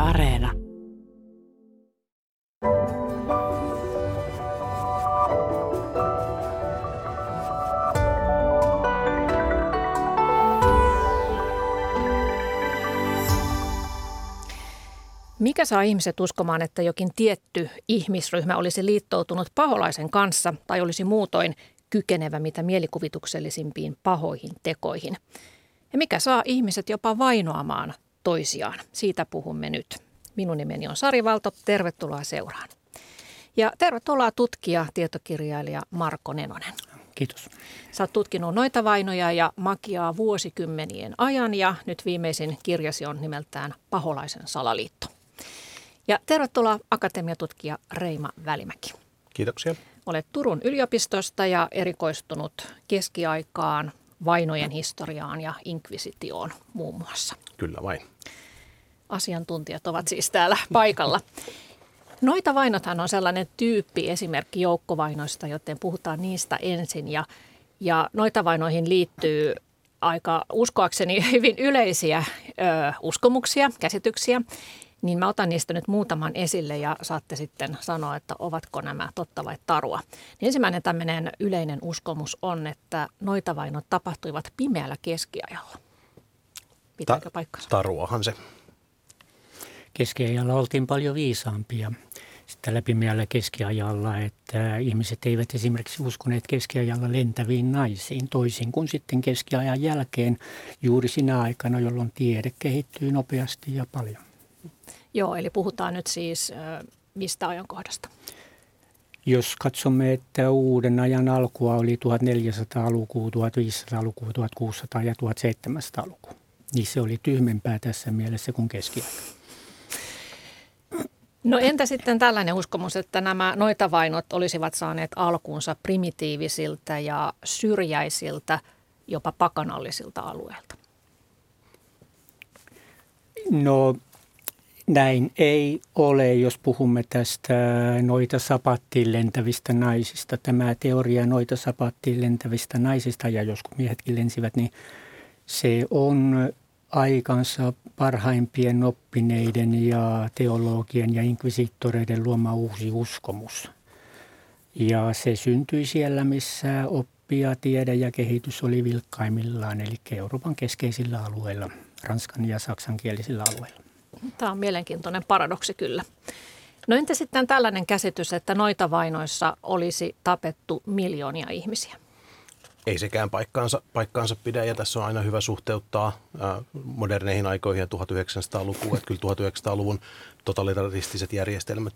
Areena. Mikä saa ihmiset uskomaan, että jokin tietty ihmisryhmä olisi liittoutunut paholaisen kanssa tai olisi muutoin kykenevä mitä mielikuvituksellisimpiin pahoihin tekoihin? Ja mikä saa ihmiset jopa vainoamaan toisiaan? Siitä puhumme nyt. Minun nimeni on Sari Valto. Tervetuloa seuraan. Ja tervetuloa tutkija, tietokirjailija Marko Nenonen. Kiitos. Sä oot tutkinut noita vainoja ja magiaa vuosikymmenien ajan ja nyt viimeisin kirjasi on nimeltään Paholaisen salaliitto. Ja tervetuloa akatemiatutkija Reima Välimäki. Kiitoksia. Olet Turun yliopistosta ja erikoistunut keskiaikaan, vainojen historiaan ja inkvisitioon muun muassa. Kyllä vain. Asiantuntijat ovat siis täällä paikalla. Noita vainothan on sellainen tyyppi, esimerkki joukkovainoista, joten puhutaan niistä ensin. Ja noita vainoihin liittyy aika uskoakseni hyvin yleisiä uskomuksia, käsityksiä. Niin mä otan niistä nyt muutaman esille ja saatte sitten sanoa, että ovatko nämä totta vai tarua. Niin ensimmäinen tämmöinen yleinen uskomus on, että noitavainot tapahtuivat pimeällä keskiajalla. Pitääkö paikkansa? Taruahan se. Keskiajalla oltiin paljon viisaampia tällä pimeällä keskiajalla, että ihmiset eivät esimerkiksi uskoneet keskiajalla lentäviin naisiin, toisin kuin sitten keskiajan jälkeen juuri sinä aikana, jolloin tiede kehittyy nopeasti ja paljon. Joo, eli puhutaan nyt siis mistä ajankohdasta? Jos katsomme, että uuden ajan alkua oli 1400-luku, 1500-luku, 1600- ja 1700-luku, niin se oli tyhmempää tässä mielessä kuin keskiaika. No entä sitten tällainen uskomus, että nämä noitavainot olisivat saaneet alkuunsa primitiivisiltä ja syrjäisiltä, jopa pakanallisilta alueilta? No näin ei ole, jos puhumme tästä noita sapattiin lentävistä naisista. Tämä teoria noita sapattiin lentävistä naisista, ja joskus miehetkin lensivät, niin se on aikansa parhaimpien oppineiden ja teologien ja inkvisittoreiden luoma uusi uskomus. Ja se syntyi siellä, missä oppia, tiede ja kehitys oli vilkkaimmillaan, eli Euroopan keskeisillä alueilla, ranskan ja saksankielisillä alueilla. Tämä on mielenkiintoinen paradoksi kyllä. No entä sitten tällainen käsitys, että noitavainoissa olisi tapettu miljoonia ihmisiä? Ei sekään paikkaansa pidä, ja tässä on aina hyvä suhteuttaa moderneihin aikoihin ja 1900-lukuun. Että kyllä 1900-luvun totalitaristiset järjestelmät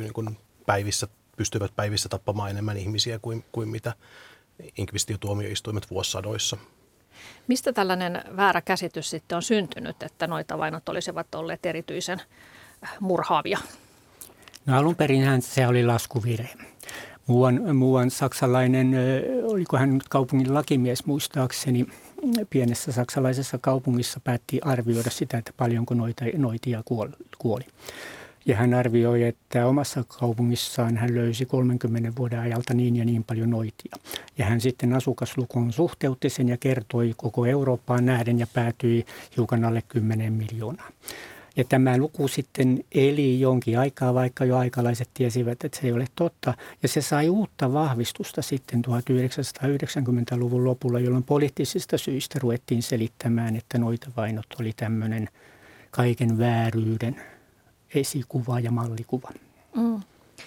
pystyvät päivissä tappamaan enemmän ihmisiä kuin mitä inkvisitiotuomioistuimet vuosisadoissa. Mistä tällainen väärä käsitys sitten on syntynyt, että noitavainot olisivat olleet erityisen murhaavia? No alun perinhän se oli laskuvire. Muuan saksalainen, oliko hän nyt kaupungin lakimies muistaakseni, pienessä saksalaisessa kaupungissa päätti arvioida sitä, että paljonko noitia kuoli. Ja hän arvioi, että omassa kaupungissaan hän löysi 30 vuoden ajalta niin ja niin paljon noitia. Ja hän sitten asukaslukuun suhteutti sen ja kertoi koko Eurooppaan nähden ja päätyi hiukan alle 10 miljoonaa. Ja tämä luku sitten eli jonkin aikaa, vaikka jo aikalaiset tiesivät, että se ei ole totta. Ja se sai uutta vahvistusta sitten 1990-luvun lopulla, jolloin poliittisista syistä ruvettiin selittämään, että noitavainot oli tämmöinen kaiken vääryyden esikuva ja mallikuva. Mm.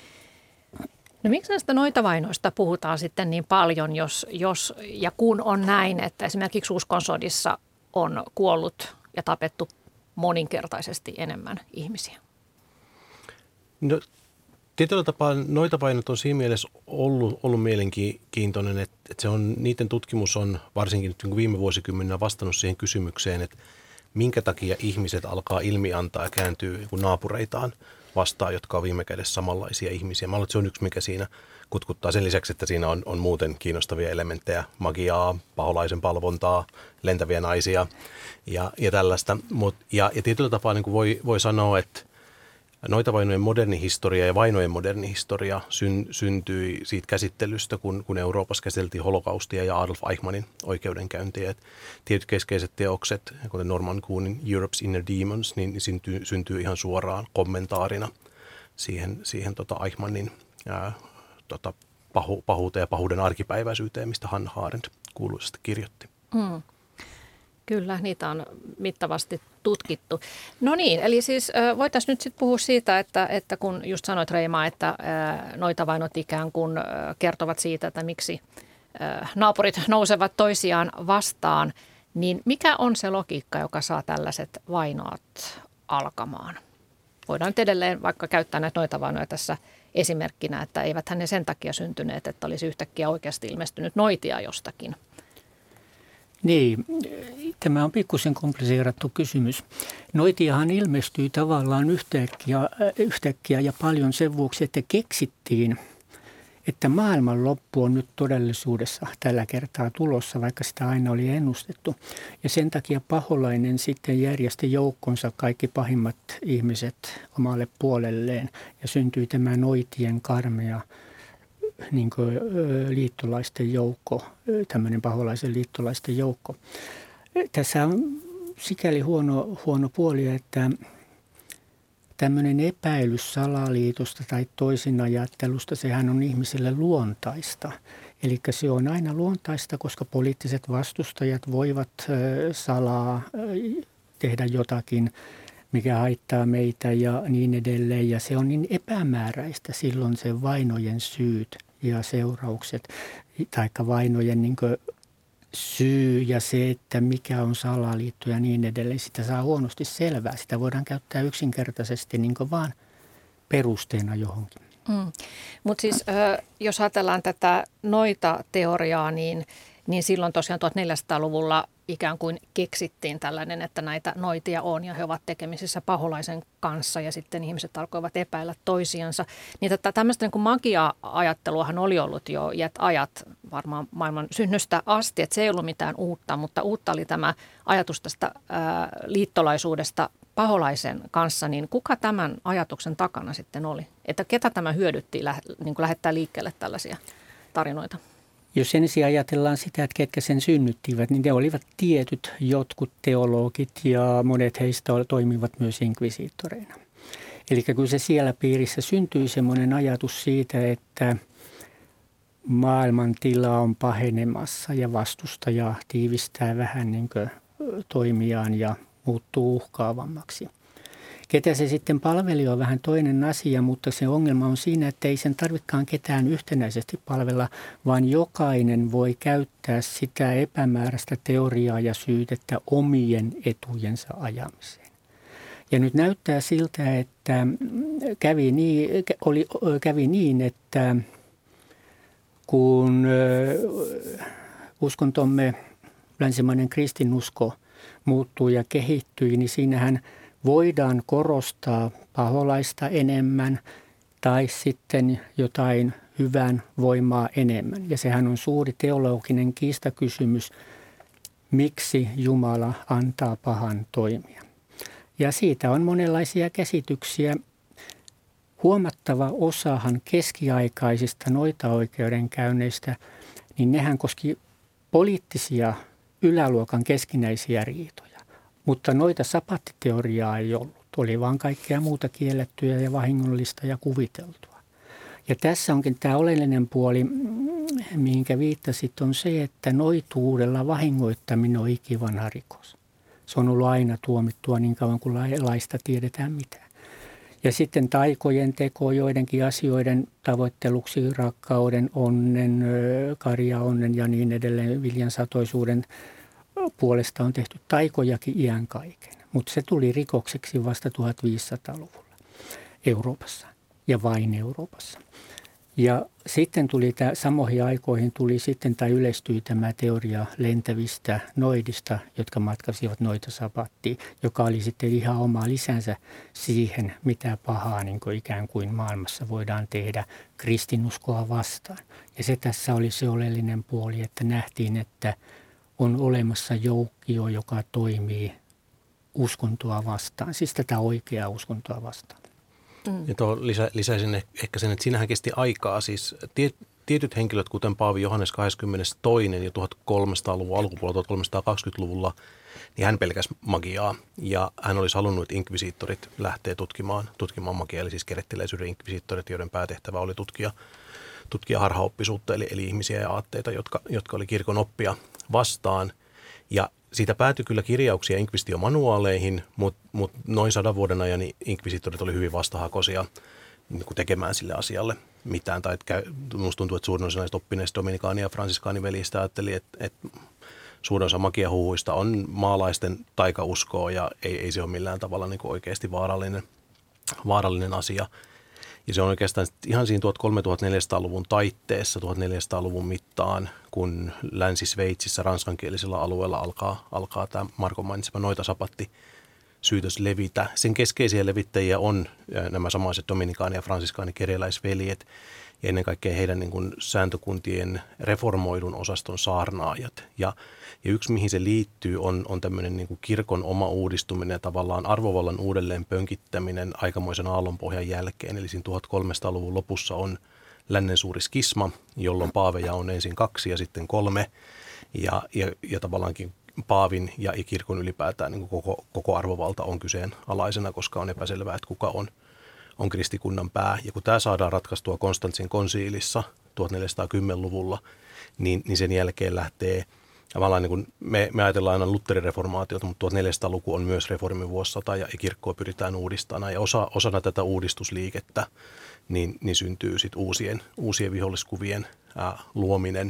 No miksi näistä noitavainoista puhutaan sitten niin paljon, jos ja kun on näin, että esimerkiksi uskonsodissa on kuollut ja tapettu moninkertaisesti enemmän ihmisiä? No, tietyllä tapaa noitavainot on siinä mielessä ollut mielenkiintoinen, että se on, niiden tutkimus on varsinkin nyt viime vuosikymmeninä vastannut siihen kysymykseen, että minkä takia ihmiset alkaa ilmiantaa ja kääntyy naapureitaan vastaan, jotka on viime kädessä samanlaisia ihmisiä. Mä luulen, että se on yksi, mikä siinä kutkuttaa sen lisäksi, että siinä on muuten kiinnostavia elementtejä, magiaa, paholaisen palvontaa, lentäviä naisia ja tällaista. Ja tietyllä tapaa niin kuin voi sanoa, että Noitavainojen moderni historia ja vainojen moderni historia syntyi siitä käsittelystä, kun Euroopassa käsiteltiin holokaustia ja Adolf Eichmannin oikeudenkäyntiä. Tietyt keskeiset teokset, kuten Norman Koonin Europe's Inner Demons, niin syntyy ihan suoraan kommentaarina siihen Eichmannin pahuuteen ja pahuuden arkipäiväisyyteen, mistä Hannah Arendt kuuluisesti kirjoitti. Kyllä, niitä on mittavasti tutkittu. No niin, eli siis voitaisiin nyt sitten puhua siitä, että kun just sanoit Reima, että noitavainot ikään kuin kertovat siitä, että miksi naapurit nousevat toisiaan vastaan, niin mikä on se logiikka, joka saa tällaiset vainot alkamaan? Voidaan nyt edelleen vaikka käyttää näitä noitavainoja tässä esimerkkinä, että eiväthän ne sen takia syntyneet, että olisi yhtäkkiä oikeasti ilmestynyt noitia jostakin. Niin, tämä on pikkusen kompliseerattu kysymys. Noitiahan ilmestyi tavallaan yhtäkkiä ja paljon sen vuoksi, että keksittiin, että maailmanloppu on nyt todellisuudessa tällä kertaa tulossa, vaikka sitä aina oli ennustettu. Ja sen takia Paholainen sitten järjesti joukkonsa kaikki pahimmat ihmiset omalle puolelleen ja syntyi tämä noitien karmea niin kuin liittolaisten joukko, tämmöinen paholaisen liittolaisten joukko. Tässä on sikäli huono puoli, että tämmöinen epäilys salaliitosta tai toisinajattelusta, sehän on ihmiselle luontaista. Eli se on aina luontaista, koska poliittiset vastustajat voivat salaa tehdä jotakin, mikä haittaa meitä ja niin edelleen. Ja se on niin epämääräistä silloin se vainojen syyt ja seuraukset, taikka vainojen niin kuin syy ja se, että mikä on salaliitto ja niin edelleen. Sitä saa huonosti selvää. Sitä voidaan käyttää yksinkertaisesti niin kuin vaan perusteena johonkin. Mutta siis jos ajatellaan tätä noita-teoriaa, niin silloin tosiaan 1400-luvulla ikään kuin keksittiin tällainen, että näitä noitia on ja he ovat tekemisissä paholaisen kanssa ja sitten ihmiset alkoivat epäillä toisiansa. Niin tämmöistä niin kuin magia-ajatteluahan oli ollut jo ajat varmaan maailman synnystä asti, että se ei ollut mitään uutta, mutta uutta oli tämä ajatus tästä liittolaisuudesta paholaisen kanssa, niin kuka tämän ajatuksen takana sitten oli? Että ketä tämä hyödytti niin kuin lähettää liikkeelle tällaisia tarinoita? Jos ensin ajatellaan sitä, että ketkä sen synnyttivät, niin ne olivat tietyt jotkut teologit ja monet heistä toimivat myös inkvisiittoreina. Eli kyllä se siellä piirissä syntyi semmoinen ajatus siitä, että maailman tila on pahenemassa ja vastustaja tiivistää vähän niin kuin toimiaan ja muuttuu uhkaavammaksi. Ketä se sitten palveli on vähän toinen asia, mutta se ongelma on siinä, että ei sen tarvitsekaan ketään yhtenäisesti palvella, vaan jokainen voi käyttää sitä epämääräistä teoriaa ja syytettä omien etujensa ajamiseen. Ja nyt näyttää siltä, että kävi niin, että kun uskontomme länsimainen kristinusko muuttui ja kehittyi, niin siinähän voidaan korostaa paholaista enemmän tai sitten jotain hyvän voimaa enemmän. Ja sehän on suuri teologinen kiistakysymys, miksi Jumala antaa pahan toimia. Ja siitä on monenlaisia käsityksiä. Huomattava osahan keskiaikaisista noitaoikeudenkäynneistä, niin nehän koski poliittisia yläluokan keskinäisiä riitoja. Mutta noita sapattiteoriaa ei ollut. Oli vaan kaikkea muuta kiellettyä ja vahingollista ja kuviteltua. Ja tässä onkin tämä oleellinen puoli, mihinkä viittasit, on se, että noituudella vahingoittaminen on ikivanha rikos. Se on ollut aina tuomittua niin kauan kuin laista tiedetään mitään. Ja sitten taikojen teko joidenkin asioiden tavoitteluksi, rakkauden, onnen, karjaonnen ja niin edelleen, viljan satoisuuden puolesta on tehty taikojakin iän kaiken, mutta se tuli rikokseksi vasta 1500-luvulla Euroopassa ja vain Euroopassa. Ja sitten tuli samoihin aikoihin yleistyi tämä teoria lentävistä noidista, jotka matkasivat noita sapattiin, joka oli sitten ihan oma lisänsä siihen, mitä pahaa niin kuin ikään kuin maailmassa voidaan tehdä kristinuskoa vastaan. Ja se tässä oli se oleellinen puoli, että nähtiin, että on olemassa joukkio, joka toimii uskontoa vastaan, siis tätä oikeaa uskontoa vastaan. Ja lisäisin ehkä sen, että siinähän kesti aikaa. Siis tietyt henkilöt, kuten Paavi Johannes 22. ja 1300-luvun alkupuolella, 1320-luvulla, niin hän pelkäsi magiaa. Ja hän olisi halunnut, että inkvisiittorit lähtee tutkimaan magiaa, eli siis kerettiläisyyden inkvisiittorit, joiden päätehtävä oli tutkia harhaoppisuutta, eli ihmisiä ja aatteita, jotka oli kirkon oppia vastaan. Ja siitä päätyi kyllä kirjauksia inkvisitiomanuaaleihin, mutta noin 100 vuoden ajan inkvisitorit oli hyvin vastahakoisia niin kuin tekemään sille asialle mitään. Tai minusta tuntuu, että suurin osa näistä oppineista dominikaani- ja fransiskaaniveljistä ajatteli, että suurin osa magiahuhuista on maalaisten taikauskoa ja ei se ole millään tavalla niin kuin oikeasti vaarallinen asia. Ja se on oikeastaan ihan siinä 1400-luvun taitteessa, 1400-luvun mittaan, kun Länsi-Sveitsissä ranskankielisellä alueella alkaa tämä Markon mainitsema noitasapatti syytös levitä. Sen keskeisiä levittäjiä on nämä samaiset dominikaani- ja fransiskaani-kerjäläisveljet ja ennen kaikkea heidän niin kuin sääntökuntien reformoidun osaston saarnaajat. Ja yksi, mihin se liittyy, on tämmöinen niin kuin kirkon oma uudistuminen ja tavallaan arvovallan uudelleen pönkittäminen aikamoisen aallonpohjan jälkeen. Eli siinä 1300-luvun lopussa on lännen suuri skisma, jolloin paaveja on ensin 2 ja sitten 3. Ja tavallaankin paavin ja kirkon ylipäätään niin kuin koko arvovalta on kyseenalaisena, koska on epäselvää, että kuka on kristikunnan pää. Ja kun tämä saadaan ratkaistua Konstantsin konsiilissa 1410-luvulla, niin sen jälkeen lähtee, tavallaan niin kuin me ajatellaan aina Lutherin reformaatiota, mutta 1400-luku on myös reformin vuosisata ja kirkkoa pyritään uudistamaan. Ja osana tätä uudistusliikettä niin syntyy sit uusien viholliskuvien luominen.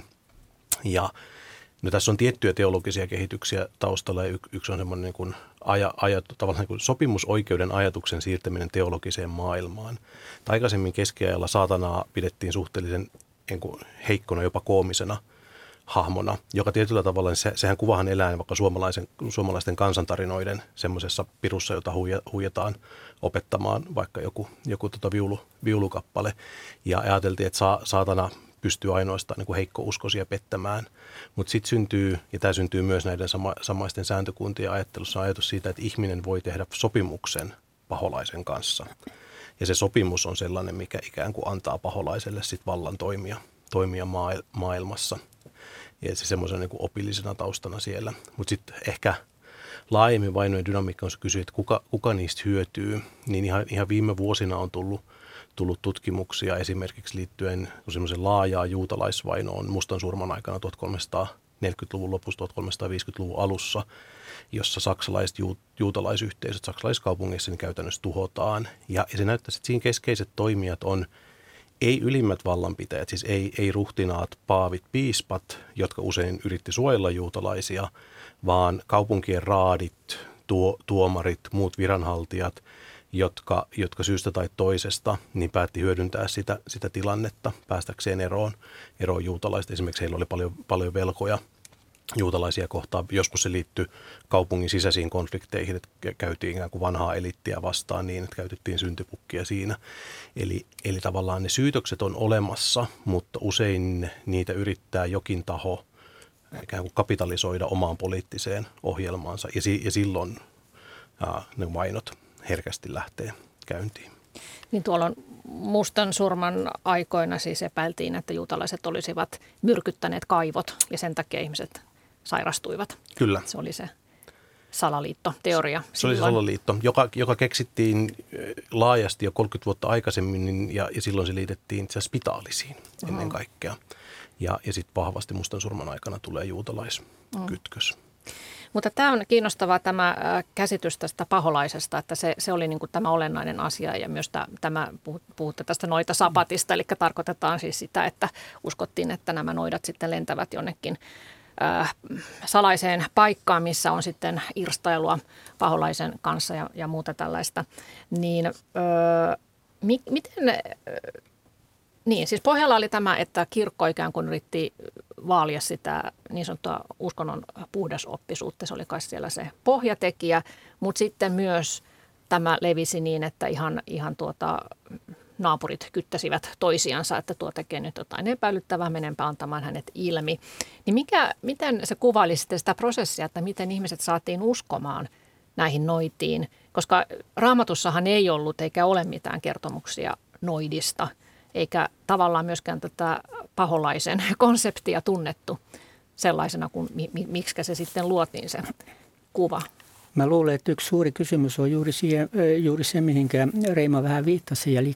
Ja no, tässä on tiettyjä teologisia kehityksiä taustalla ja yksi on semmoinen niin kuin tavallaan niin kuin sopimusoikeuden ajatuksen siirtäminen teologiseen maailmaan. Aikaisemmin keskiajalla saatanaa pidettiin suhteellisen niin kuin heikkona, jopa koomisena hahmona, joka tietyllä tavalla, sehän kuvahan elää vaikka suomalaisten kansantarinoiden semmoisessa pirussa, jota huijataan opettamaan vaikka joku viulukappale. Ja ajateltiin, että saatana pystyy ainoastaan niin kuin heikkouskoisia pettämään. Mutta sitten syntyy, ja tämä syntyy myös näiden samaisten sääntökuntien ajattelussa, ajatus siitä, että ihminen voi tehdä sopimuksen paholaisen kanssa. Ja se sopimus on sellainen, mikä ikään kuin antaa paholaiselle sit vallan toimia maailmassa. Ja se semmoisen niin kuin opillisena taustana siellä. Mutta sitten ehkä laajemmin vainojen dynamiikka on se kysyä, että kuka niistä hyötyy. Niin ihan viime vuosina on tullut tutkimuksia esimerkiksi liittyen semmoisen laajaa juutalaisvainoon mustan surman aikana 1340-luvun lopussa, 1350-luvun alussa, jossa saksalaiset juutalaisyhteisöt saksalaiskaupungeissa niin käytännössä tuhotaan. Ja se näyttää, että siinä keskeiset toimijat on ei ylimmät vallanpitäjät, siis ei ruhtinaat, paavit, piispat, jotka usein yritti suojella juutalaisia, vaan kaupunkien raadit, tuomarit, muut viranhaltijat, jotka syystä tai toisesta niin päätti hyödyntää sitä tilannetta päästäkseen eroon juutalaista. Esimerkiksi heillä oli paljon velkoja juutalaisia kohtaan. Joskus se liittyi kaupungin sisäisiin konflikteihin, että käytiin ikään kuin vanhaa eliittiä vastaan niin, että käytettiin syntipukkia siinä. Eli tavallaan ne syytökset on olemassa, mutta usein niitä yrittää jokin taho ikään kuin kapitalisoida omaan poliittiseen ohjelmaansa ja silloin ne vainot herkästi lähtee käyntiin. Niin tuolla on mustan surman aikoina siis epäiltiin, että juutalaiset olisivat myrkyttäneet kaivot ja sen takia ihmiset sairastuivat. Kyllä. Se oli se salaliittoteoria. Se oli se salaliitto, joka keksittiin laajasti jo 30 vuotta aikaisemmin ja silloin se liitettiin spitaalisiin ennen kaikkea. Ja sitten vahvasti mustan surman aikana tulee juutalaiskytkös. Mutta tämä on kiinnostavaa tämä käsitys tästä paholaisesta, että se oli niin kuin tämä olennainen asia ja myös puhutte tästä noitasapatista, eli tarkoitetaan siis sitä, että uskottiin, että nämä noidat sitten lentävät jonnekin salaiseen paikkaan, missä on sitten irstailua paholaisen kanssa ja muuta tällaista. Niin, siis pohjalla oli tämä, että kirkko ikään kuin yritti vaalia sitä niin sanottua uskonnon puhdasoppisuutta. Se oli kai siellä se pohjatekijä, mutta sitten myös tämä levisi niin, että ihan naapurit kyttäsivät toisiansa, että tuo tekee nyt jotain epäilyttävää, menenpä antamaan hänet ilmi. Niin miten se kuvaili sitten sitä prosessia, että miten ihmiset saatiin uskomaan näihin noitiin? Koska Raamatussahan ei ollut eikä ole mitään kertomuksia noidista, eikä tavallaan myöskään tätä paholaisen konseptia tunnettu sellaisena kuin miksikä se sitten luotiin se kuva. Mä luulen, että yksi suuri kysymys on juuri se, mihinkä Reima vähän viittasi, eli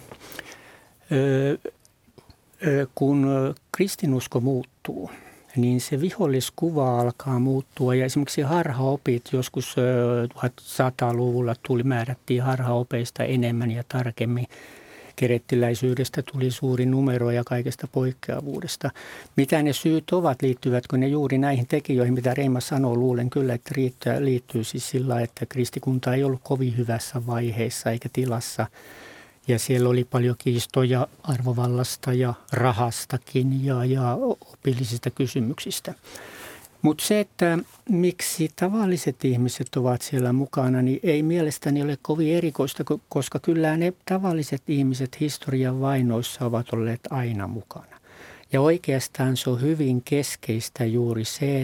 kun kristinusko muuttuu, niin se viholliskuva alkaa muuttua ja esimerkiksi harhaopit joskus 1100-luvulla määrättiin harhaopeista enemmän ja tarkemmin. Kerettiläisyydestä tuli suuri numero ja kaikesta poikkeavuudesta. Mitä ne syyt ovat, liittyvätkö ne juuri näihin tekijöihin, mitä Reima sanoo, luulen kyllä, että liittyy siis sillä, että kristikunta ei ollut kovin hyvässä vaiheessa eikä tilassa. Ja siellä oli paljon kiistoja arvovallasta ja rahastakin ja opillisista kysymyksistä. Mutta se, että miksi tavalliset ihmiset ovat siellä mukana, niin ei mielestäni ole kovin erikoista, koska kyllä ne tavalliset ihmiset historian vainoissa ovat olleet aina mukana. Ja oikeastaan se on hyvin keskeistä juuri se,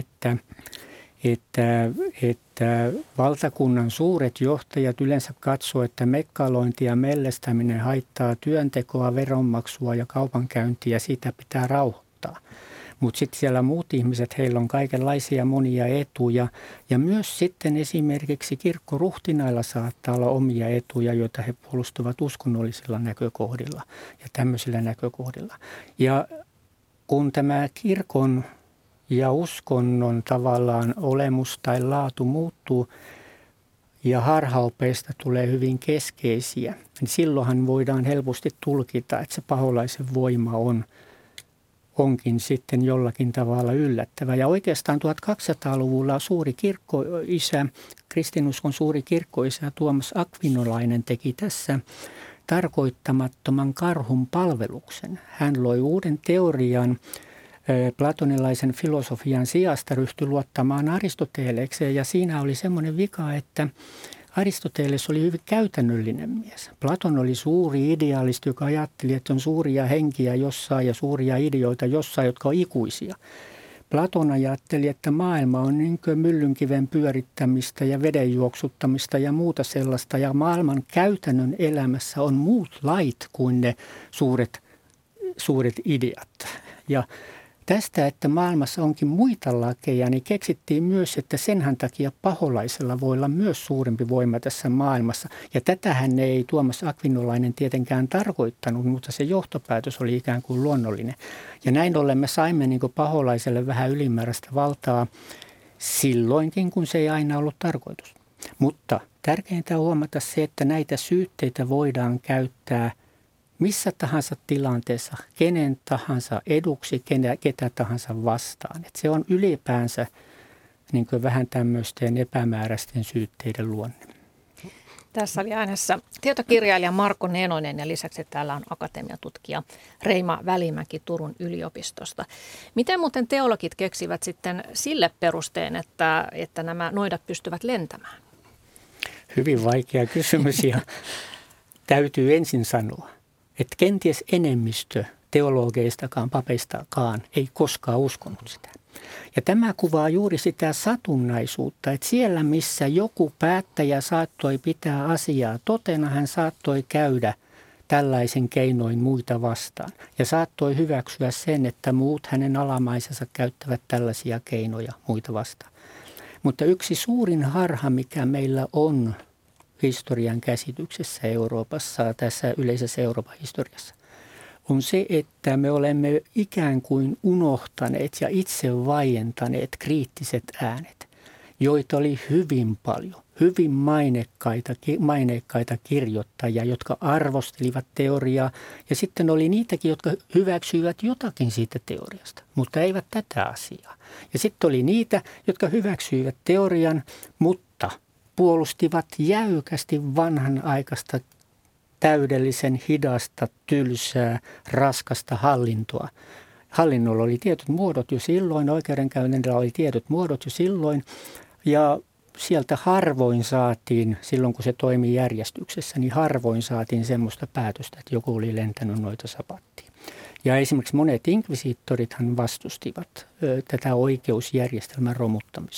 että valtakunnan suuret johtajat yleensä katsoo, että mekkalointi ja mellestäminen haittaa työntekoa, veronmaksua ja kaupankäyntiä, sitä pitää rauhoittaa. Mutta sitten siellä muut ihmiset, heillä on kaikenlaisia monia etuja ja myös sitten esimerkiksi kirkkoruhtinailla saattaa olla omia etuja, joita he puolustavat uskonnollisilla näkökohdilla ja tämmöisillä näkökohdilla. Ja kun tämä kirkon ja uskonnon tavallaan olemus tai laatu muuttuu ja harhaopeista tulee hyvin keskeisiä, niin silloinhan voidaan helposti tulkita, että se paholaisen voima onkin sitten jollakin tavalla yllättävä. Ja oikeastaan 1200-luvulla suuri kirkkoisä, kristinuskon suuri kirkkoisä Tuomas Akvinolainen teki tässä tarkoittamattoman karhun palveluksen. Hän loi uuden teorian platonilaisen filosofian sijasta, ryhtyi luottamaan Aristotelekseen ja siinä oli semmoinen vika, että Aristoteles oli hyvin käytännöllinen mies. Platon oli suuri idealisti, joka ajatteli, että on suuria henkiä jossain ja suuria ideoita jossain, jotka on ikuisia. Platon ajatteli, että maailma on niin kuin myllynkiven pyörittämistä ja veden juoksuttamista ja muuta sellaista. Ja maailman käytännön elämässä on muut lait kuin ne suuret ideat. Ja tästä, että maailmassa onkin muita lakeja, niin keksittiin myös, että senhän takia paholaisella voi olla myös suurempi voima tässä maailmassa. Ja tätähän ei Tuomas Akvinolainen tietenkään tarkoittanut, mutta se johtopäätös oli ikään kuin luonnollinen. Ja näin ollen me saimme niin kuin paholaiselle vähän ylimääräistä valtaa silloinkin, kun se ei aina ollut tarkoitus. Mutta tärkeintä on huomata se, että näitä syytteitä voidaan käyttää missä tahansa tilanteessa, kenen tahansa eduksi, ketä tahansa vastaan. Et se on ylipäänsä niin kuin vähän tämmöisten epämääräisten syytteiden luonne. Tässä oli äänessä tietokirjailija Marko Nenonen ja lisäksi täällä on akatemiatutkija Reima Välimäki Turun yliopistosta. Miten muuten teologit keksivät sitten sille perusteen, että nämä noidat pystyvät lentämään? Hyvin vaikea kysymys ja täytyy ensin sanoa, että kenties enemmistö teologeistakaan, papeistakaan ei koskaan uskonut sitä. Ja tämä kuvaa juuri sitä satunnaisuutta, että siellä missä joku päättäjä saattoi pitää asiaa totena, hän saattoi käydä tällaisen keinoin muita vastaan. Ja saattoi hyväksyä sen, että muut hänen alamaisensa käyttävät tällaisia keinoja muita vastaan. Mutta yksi suurin harha, mikä meillä on historian käsityksessä Euroopassa, tässä yleisessä Euroopan historiassa, on se, että me olemme ikään kuin unohtaneet ja itse vaientaneet kriittiset äänet, joita oli hyvin paljon, hyvin maineikkaita kirjoittajia, jotka arvostelivat teoriaa ja sitten oli niitäkin, jotka hyväksyivät jotakin siitä teoriasta, mutta eivät tätä asiaa. Ja sitten oli niitä, jotka hyväksyivät teorian, mutta puolustivat jäykästi vanhanaikaista, täydellisen hidasta, tylsää, raskasta hallintoa. Hallinnolla oli tietyt muodot jo silloin, oikeudenkäynnillä oli tietyt muodot jo silloin ja sieltä harvoin saatiin, silloin kun se toimi järjestyksessä, niin harvoin saatiin semmoista päätöstä, että joku oli lentänyt noita sapattia. Ja esimerkiksi monet inkvisiittorithan vastustivat tätä oikeusjärjestelmän romuttamista.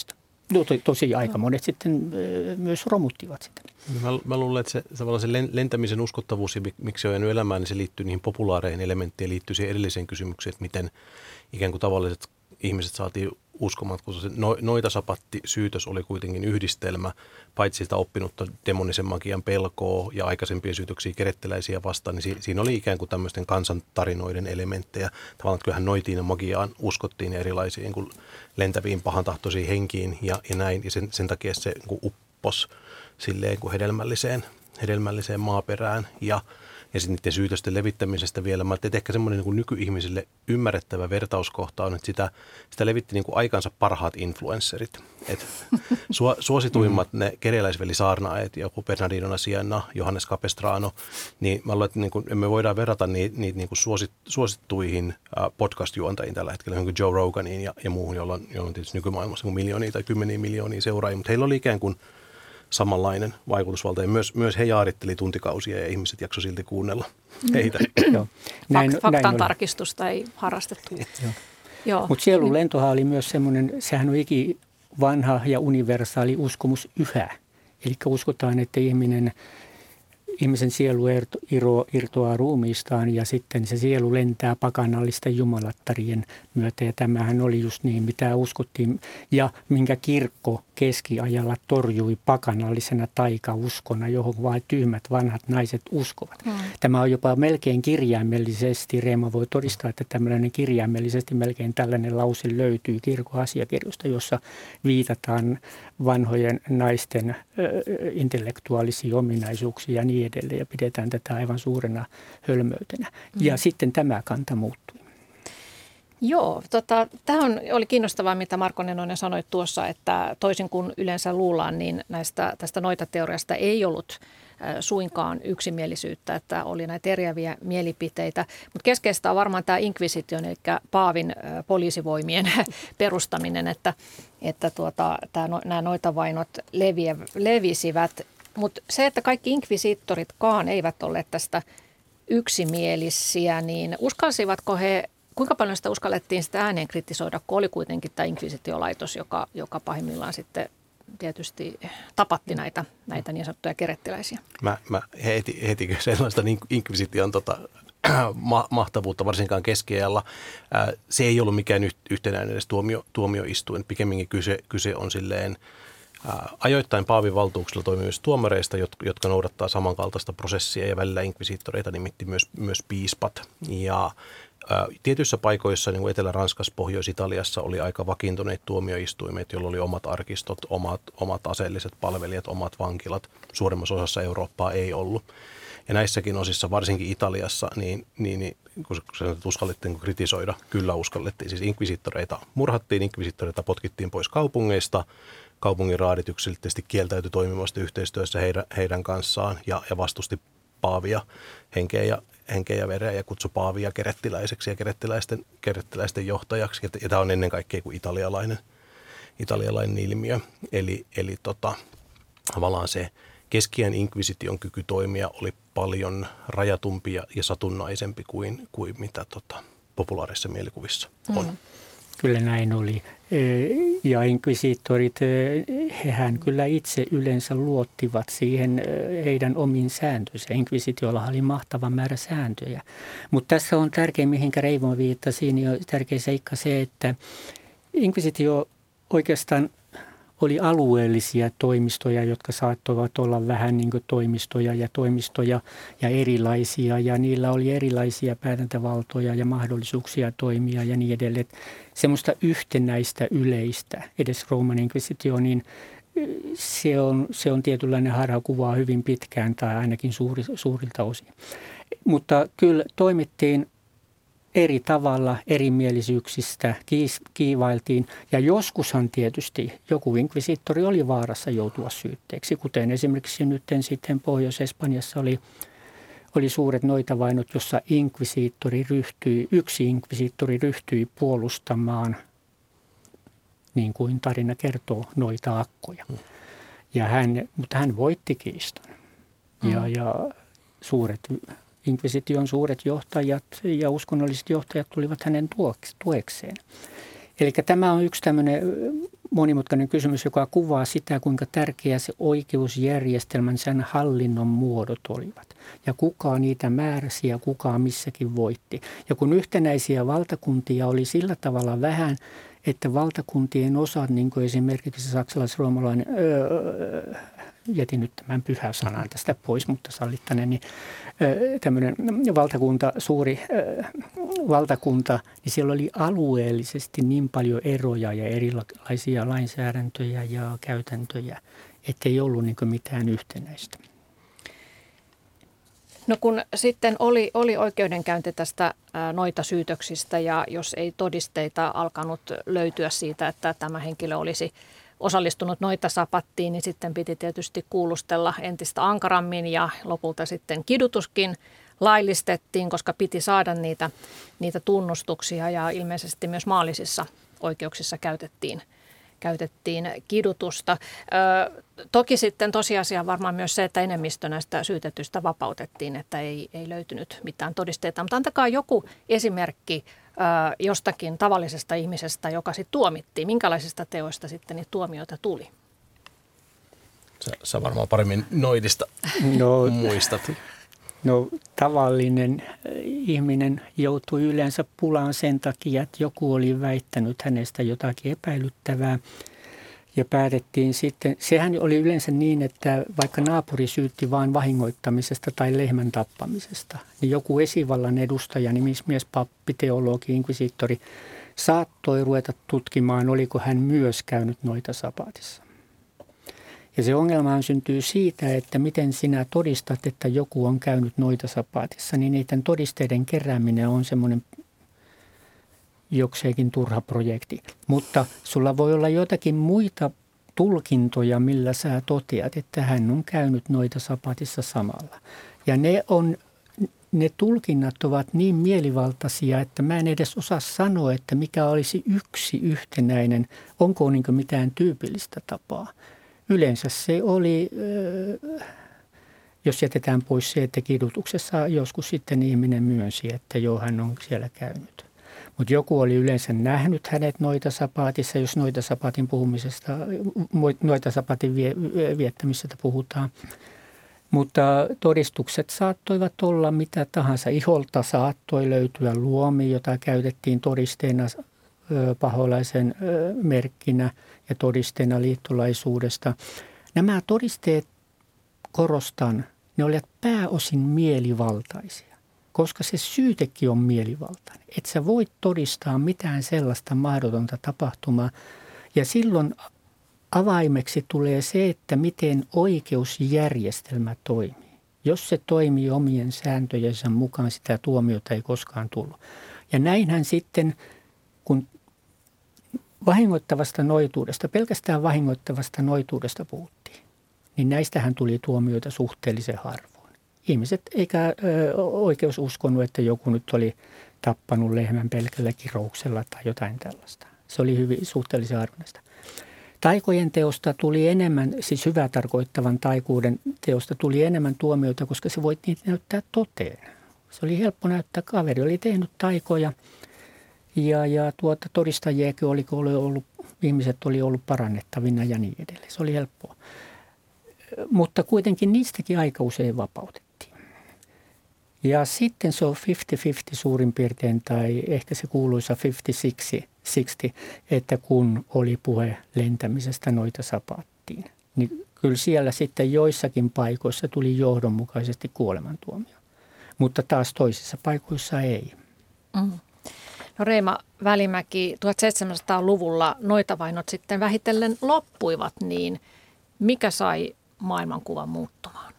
Tosi aika monet sitten myös romuttivat sitä. Mä luulen, että se lentämisen uskottavuus ja miksi on jäänyt elämään, niin se liittyy niihin populaareihin elementteihin, liittyy siihen edelliseen kysymykseen, että miten ikään kuin tavalliset ihmiset saatiin uskomaan, kun se noitasapatti-syytös oli kuitenkin yhdistelmä, paitsi sitä oppinutta demonisen magian pelkoa ja aikaisempia syytöksiä kerettiläisiä vastaan, niin siinä oli ikään kuin tämmöisten kansantarinoiden elementtejä. Tavallaan, että kyllähän noitiin ja magiaan uskottiin ja erilaisiin kuin lentäviin pahantahtoisiin henkiin ja näin, ja sen takia se niin upposi silleen kuin hedelmälliseen maaperään ja sitten niiden syytösten levittämisestä vielä. Mä ajattelin, että ehkä semmoinen niin kuin nykyihmisille ymmärrettävä vertauskohta on, että sitä levitti niin kuin aikansa parhaat influencerit. Et suosituimmat ne kereläisvelisaarnaajat, joku Bernardino Sienna, Johannes Capestrano, niin mä luulen, että niin kuin, me voidaan verrata niitä niin kuin suosittuihin podcast-juontajiin tällä hetkellä, niin kuin Joe Roganiin ja muuhun, jolla on tietysti nykymaailmassa miljoonia tai 10 miljoonia seuraajia, mutta heillä oli ikään kuin samanlainen vaikutusvalta ja myös he jaaritteli tuntikausia ja ihmiset jaksoi silti kuunnella heitä. Faktan tarkistusta ei harrastettu. Mutta sielun lentohan oli myös semmoinen, sehän on vanha ja universaali uskomus yhä. Eli uskotaan, että ihmisen sielu irtoaa ruumiistaan ja sitten se sielu lentää pakanallisten jumalattarien myötä. Ja tämähän oli just niin, mitä uskottiin ja minkä kirkko keskiajalla torjui pakanallisena taikauskona, johon vain tyhmät vanhat naiset uskovat. Tämä on jopa melkein kirjaimellisesti, Reema voi todistaa, että tämmöinen kirjaimellisesti melkein tällainen lause löytyy kirkon asiakirjoista, jossa viitataan vanhojen naisten intellektuaalisiin ominaisuuksiin ja niin edelleen ja pidetään tätä aivan suurena hölmöytenä. Ja sitten tämä kanta muuttui. Joo, tämä oli kiinnostavaa, mitä Marko Nenonen sanoi tuossa, että toisin kuin yleensä luullaan, niin tästä noitateoriasta ei ollut suinkaan yksimielisyyttä, että oli näitä eriäviä mielipiteitä. Mutta keskeistä on varmaan tämä inkvisition, eli paavin poliisivoimien perustaminen, että nämä noitavainot levisivät. Mutta se, että kaikki inkvisiittoritkaan eivät olleet tästä yksimielisiä, niin uskalsivatko he, kuinka paljon sitä uskallettiin sitä ääneen kritisoida, kun oli kuitenkin tämä inkvisitiolaitos, joka pahimmillaan sitten tietysti tapatti näitä niin sanottuja kerettiläisiä. Mä heti sellaista inkvisition mahtavuutta, varsinkaan keskiajalla. Se ei ollut mikään yhtenäinen edes tuomioistuin. Pikemminkin kyse on silleen ajoittain paavin valtuuksilla toimivista tuomareista, jotka noudattaa samankaltaista prosessia ja välillä inkvisiittoreita nimitti myös piispat. Ja tietyissä paikoissa, niin kuin Etelä-Ranskassa, Pohjois-Italiassa, oli aika vakiintuneet tuomioistuimet, joilla oli omat arkistot, omat aseelliset palvelijat, omat vankilat. Suuremmassa osassa Eurooppaa ei ollut. Ja näissäkin osissa, varsinkin Italiassa, niin kun uskallettiin kritisoida, kyllä uskallettiin. Siis inkvisiittoreita murhattiin, inkvisiittoreita potkittiin pois kaupungeista. Kaupungin raadit yksilöllisesti kieltäytyi toimimasta yhteistyössä heidän kanssaan ja vastusti paavia henkeä ja vereä ja kutsui paavia kerettiläiseksi ja kerettiläisten johtajaksi. Ja tämä on ennen kaikkea kuin italialainen ilmiö. Eli tavallaan se keskiajan inkvisition kyky toimia oli paljon rajatumpi ja satunnaisempi kuin mitä populaarisissa mielikuvissa on. Kyllä näin oli. Ja inkvisiittorit, hehän kyllä itse yleensä luottivat siihen heidän omiin sääntöissä. Inkvisitiolla oli mahtava määrä sääntöjä. Mutta tässä on tärkein, mihinkä Reimo viittasi, niin on tärkeä seikka se, että inkvisitio oikeastaan oli alueellisia toimistoja, jotka saattoivat olla vähän niin kuin toimistoja ja erilaisia. Ja niillä oli erilaisia päätäntävaltoja ja mahdollisuuksia toimia ja niin edelleen. Semmoista yhtenäistä yleistä, edes Rooman inkvisitio, niin se on tietynlainen harhakuva hyvin pitkään tai ainakin suurilta osin. Mutta kyllä toimittiin eri tavalla, erimielisyyksistä kiivailtiin ja joskushan tietysti joku inkvisiittori oli vaarassa joutua syytteeksi, kuten esimerkiksi nyt sitten Pohjois-Espanjassa oli suuret noitavainot, jossa yksi inkvisiittori ryhtyi puolustamaan, niin kuin tarina kertoo, noita akkoja. Mutta hän voitti kiistan ja inkvisition suuret johtajat ja uskonnolliset johtajat tulivat hänen tuekseen. Eli tämä on yksi tämmöinen monimutkainen kysymys, joka kuvaa sitä, kuinka tärkeä se oikeusjärjestelmän, sen hallinnon muodot olivat. Ja kuka niitä määräsi ja kuka missäkin voitti. Ja kun yhtenäisiä valtakuntia oli sillä tavalla vähän, että valtakuntien osat, niin kuin esimerkiksi saksalais-roomalainen, jätin nyt tämän pyhäsanan tästä pois, mutta sallittanen, niin tämmöinen valtakunta, suuri valtakunta, niin siellä oli alueellisesti niin paljon eroja ja erilaisia lainsäädäntöjä ja käytäntöjä, ettei ollut niin kuin mitään yhtenäistä. No kun sitten oli oikeudenkäynti tästä noita syytöksistä ja jos ei todisteita alkanut löytyä siitä, että tämä henkilö olisi osallistunut noita sapattiin, niin sitten piti tietysti kuulustella entistä ankarammin ja lopulta sitten kidutuskin laillistettiin, koska piti saada niitä tunnustuksia ja ilmeisesti myös maallisissa oikeuksissa käytettiin kidutusta. Toki sitten tosiasia on varmaan myös se, että enemmistö näistä syytetyistä vapautettiin, että ei löytynyt mitään todisteita. Mutta antakaa joku esimerkki jostakin tavallisesta ihmisestä, joka sitten tuomittiin. Minkälaisista teoista sitten niitä tuomioita tuli? Sä varmaan paremmin noidista muistat. No tavallinen ihminen joutui yleensä pulaan sen takia, että joku oli väittänyt hänestä jotakin epäilyttävää ja päätettiin sitten, sehän oli yleensä niin, että vaikka naapuri syytti vain vahingoittamisesta tai lehmän tappamisesta, niin joku esivallan edustaja, nimismies, pappi, teologi, inkvisiittori saattoi ruveta tutkimaan, oliko hän myös käynyt noita sapatissa. Ja se ongelma syntyy siitä, että miten sinä todistat, että joku on käynyt noita sapatissa, niin niiden todisteiden kerääminen on semmoinen jokseenkin turha projekti. Mutta sulla voi olla jotakin muita tulkintoja, millä sä toteat, että hän on käynyt noita sapatissa samalla. Ja ne tulkinnat ovat niin mielivaltaisia, että mä en edes osaa sanoa, että mikä olisi yksi yhtenäinen, onko niin kuin mitään tyypillistä tapaa. Yleensä se oli, jos jätetään pois se, että kidutuksessa joskus sitten ihminen myönsi, että joo, hän on siellä käynyt. Mutta joku oli yleensä nähnyt hänet noita sapatissa, jos noita sapatin puhumisesta, noita sapatin viettämisestä puhutaan. Mutta todistukset saattoivat olla mitä tahansa. Iholta saattoi löytyä luomi, jota käytettiin todisteena paholaisen merkkinä ja todisteena liittolaisuudesta. Nämä todisteet, korostan, ne olivat pääosin mielivaltaisia, koska se syytekin on mielivaltainen. Et sä voit todistaa mitään sellaista mahdotonta tapahtumaa ja silloin avaimeksi tulee se, että miten oikeusjärjestelmä toimii. Jos se toimii omien sääntöjensä mukaan, sitä tuomiota ei koskaan tullut. Ja näinhän sitten, kun vahingoittavasta noituudesta, pelkästään vahingoittavasta noituudesta puhuttiin, niin näistähän tuli tuomioita suhteellisen harvoin. Ihmiset eikä oikeus uskonut, että joku nyt oli tappanut lehmän pelkällä kirouksella tai jotain tällaista. Se oli hyvin suhteellisen harvinaista. Taikojen teosta tuli enemmän, siis hyvää tarkoittavan taikuuden teosta tuli enemmän tuomioita, koska se voit niitä näyttää toteen. Se oli helppo näyttää, kaveri oli tehnyt taikoja ja todistajiakin ihmiset oli ollut parannettavina ja niin edelleen. Se oli helppoa. Mutta kuitenkin niistäkin aika usein vapautettiin. Ja sitten se on 50-50 suurin piirtein tai ehkä se kuuluisa 50-60, että kun oli puhe lentämisestä noita sapattiin, niin kyllä siellä sitten joissakin paikoissa tuli johdonmukaisesti kuolemantuomio. Mutta taas toisissa paikoissa ei. Mm. No Reima Välimäki, 1700-luvulla noitavainot sitten vähitellen loppuivat, niin mikä sai maailmankuvan muuttumaan?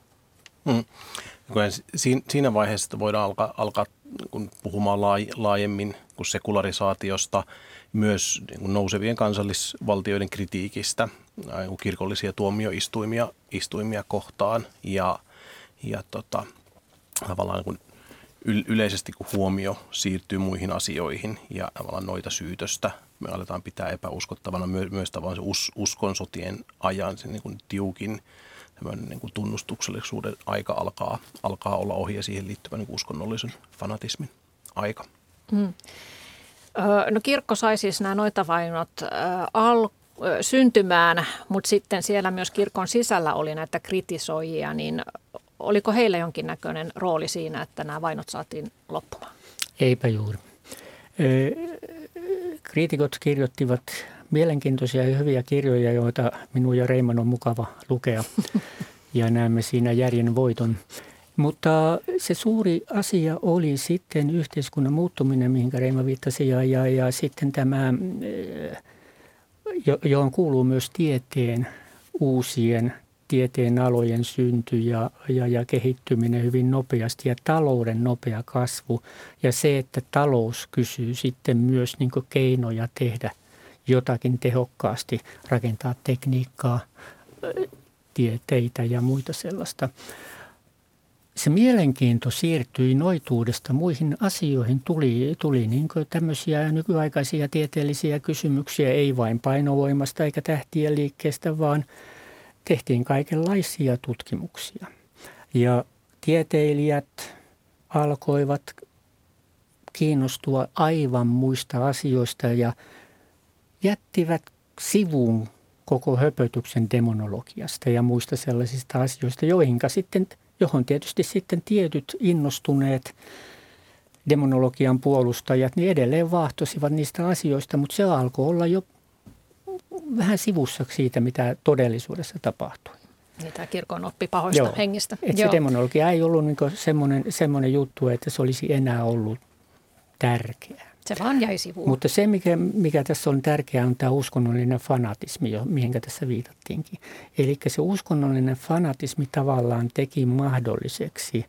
Siinä vaiheessa voidaan alkaa kun puhumaan laajemmin kuin sekularisaatiosta, myös nousevien kansallisvaltioiden kritiikistä, kirkollisia tuomioistuimia kohtaan ja tavallaan kun yleisesti kun huomio siirtyy muihin asioihin ja tavallaan noita syytöstä me aletaan pitää epäuskottavana myös tavallaan se uskonsotien ajan, se niin kuin tiukin niin kuin tunnustuksellisuuden aika alkaa olla ohi ja siihen liittyvän niin kuin uskonnollisen fanatismin aika. No kirkko sai siis nämä noitavainot syntymään, mutta sitten siellä myös kirkon sisällä oli näitä kritisoijia, niin oliko heillä jonkinnäköinen rooli siinä, että nämä vainot saatiin loppumaan? Eipä juuri. Kriitikot kirjoittivat mielenkiintoisia ja hyviä kirjoja, joita minun ja Reiman on mukava lukea ja näemme siinä järjen voiton. Mutta se suuri asia oli sitten yhteiskunnan muuttuminen, mihin Reima viittasi, ja sitten tämä, johon kuuluu myös uusien tieteen alojen synty ja kehittyminen hyvin nopeasti ja talouden nopea kasvu. Ja se, että talous kysyy sitten myös niin kuin keinoja tehdä jotakin tehokkaasti, rakentaa tekniikkaa, tieteitä ja muita sellaista. Se mielenkiinto siirtyi noituudesta muihin asioihin. Tuli niin kuin tämmöisiä nykyaikaisia tieteellisiä kysymyksiä, ei vain painovoimasta eikä tähtien liikkeestä, vaan tehtiin kaikenlaisia tutkimuksia. Ja tieteilijät alkoivat kiinnostua aivan muista asioista ja jättivät sivuun koko höpötyksen demonologiasta ja muista sellaisista asioista, johon tietysti sitten tietyt innostuneet demonologian puolustajat niin edelleen vaahtosivat niistä asioista, mutta se alkoi olla jo vähän sivussa siitä, mitä todellisuudessa tapahtui. Niin tämä kirkon oppi pahoista hengistä. Että se demonologia ei ollut niin semmoinen juttu, että se olisi enää ollut tärkeää. Se vaan jäi sivuun. Mutta se, mikä tässä on tärkeää, on tämä uskonnollinen fanatismi, mihinkä tässä viitattiinkin. Eli se uskonnollinen fanatismi tavallaan teki mahdolliseksi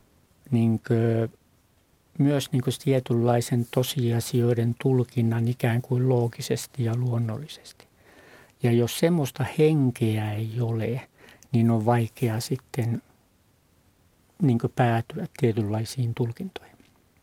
myös tietynlaisen tosiasioiden tulkinnan ikään kuin loogisesti ja luonnollisesti. Ja jos semmoista henkeä ei ole, niin on vaikea sitten päätyä tietynlaisiin tulkintoihin.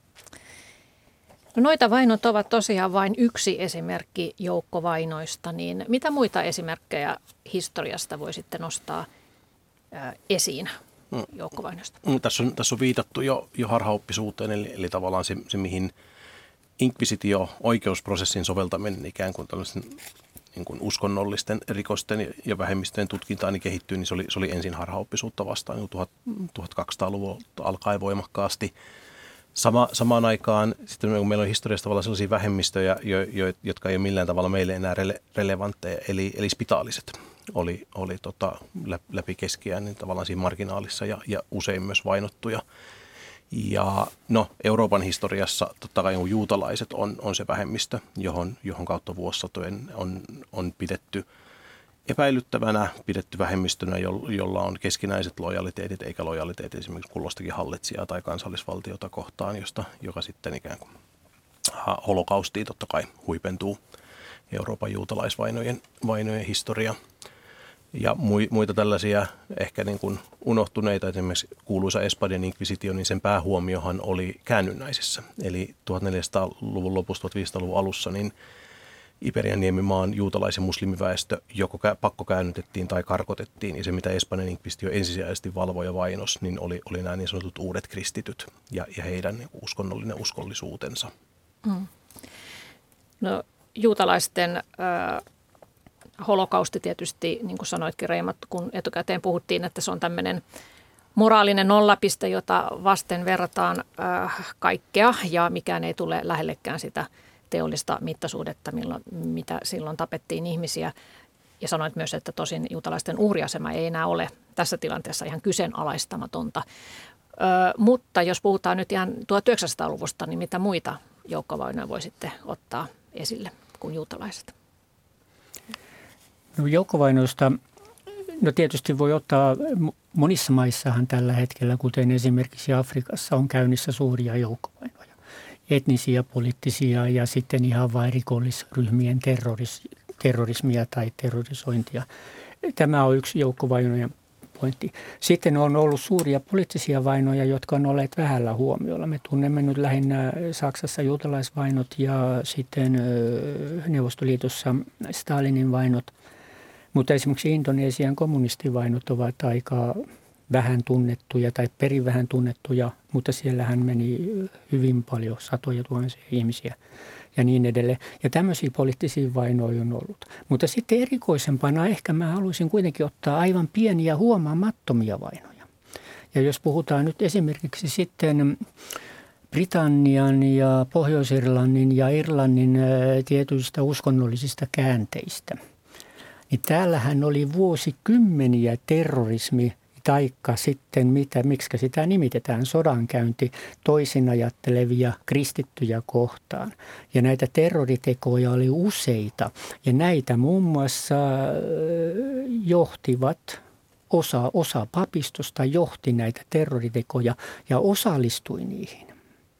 No noita vainot ovat tosiaan vain yksi esimerkki joukkovainoista, niin mitä muita esimerkkejä historiasta voi sitten nostaa esiin joukkovainoista? Tässä on viitattu jo harhaoppisuuteen, eli tavallaan se mihin inkvisitio, oikeusprosessin soveltaminen ikään kuin tällaisen niin kuin uskonnollisten rikosten ja vähemmistöjen tutkintaan niin kehittyy, niin se oli ensin harhaoppisuutta vastaan niin 1200-luvulta alkaen voimakkaasti. Samaan aikaan sitten meillä on historiassa tavallaan sellaisia vähemmistöjä, jotka ei ole millään tavalla meille enää relevantteja, eli spitaaliset oli läpi keskiään niin tavallaan siinä marginaalissa ja usein myös vainottuja. Ja Euroopan historiassa totta kai juutalaiset on se vähemmistö, johon kautta vuosisatojen on pidetty epäilyttävänä, pidetty vähemmistönä, jolla on keskinäiset lojaliteetit, eikä lojaliteetit esimerkiksi kulloistakin hallitsijaa tai kansallisvaltiota kohtaan, joka sitten ikään kuin holokaustiin totta kai huipentuu Euroopan juutalaisvainojen historia. Ja muita tällaisia ehkä niin kuin unohtuneita, esimerkiksi kuuluisa Espanjan inkvisitio, niin sen päähuomiohan oli käännynnäisessä. Eli 1400-luvun lopussa, 1500-luvun alussa, niin Iberian niemimaan juutalais- ja muslimiväestö joko pakkokäännytettiin tai karkotettiin. Ja se, mitä Espanjan inkvisitio ensisijaisesti valvoi ja vainos, niin oli nämä niin sanotut uudet kristityt ja heidän niin uskonnollinen uskollisuutensa. No juutalaisten holokausti tietysti, niin kuin sanoitkin Reima, kun etukäteen puhuttiin, että se on tämmöinen moraalinen nollapiste, jota vasten verrataan kaikkea ja mikään ei tule lähellekään sitä teollista mittasuhdetta, mitä silloin tapettiin ihmisiä. Ja sanoit myös, että tosin juutalaisten uhriasema ei enää ole tässä tilanteessa ihan kyseenalaistamatonta. Mutta jos puhutaan nyt ihan 1900-luvusta, niin mitä muita joukkovainoja voi sitten ottaa esille kuin juutalaiset? No joukkovainoista, tietysti voi ottaa, monissa maissahan tällä hetkellä, kuten esimerkiksi Afrikassa, on käynnissä suuria joukkovainoja. Etnisiä, poliittisia ja sitten ihan vain rikollisryhmien terrorismia tai terrorisointia. Tämä on yksi joukkovainojen pointti. Sitten on ollut suuria poliittisia vainoja, jotka on olleet vähällä huomiolla. Me tunnemme nyt lähinnä Saksassa juutalaisvainot ja sitten Neuvostoliitossa Stalinin vainot. Mutta esimerkiksi Indonesian kommunistivainot ovat aika vähän tunnettuja tai perin vähän tunnettuja, mutta siellähän meni hyvin paljon, satoja tuhansia ihmisiä ja niin edelleen. Ja tämmöisiä poliittisia vainoja on ollut. Mutta sitten erikoisempana ehkä mä haluaisin kuitenkin ottaa aivan pieniä huomaamattomia vainoja. Ja jos puhutaan nyt esimerkiksi sitten Britannian ja Pohjois-Irlannin ja Irlannin tietyistä uskonnollisista käänteistä, niin täällähän oli vuosikymmeniä terrorismi taikka sitten miksi sitä nimitetään, sodankäynti toisin ajattelevia kristittyjä kohtaan. Ja näitä terroritekoja oli useita ja näitä muun muassa johtivat, osa papistosta johti näitä terroritekoja ja osallistui niihin.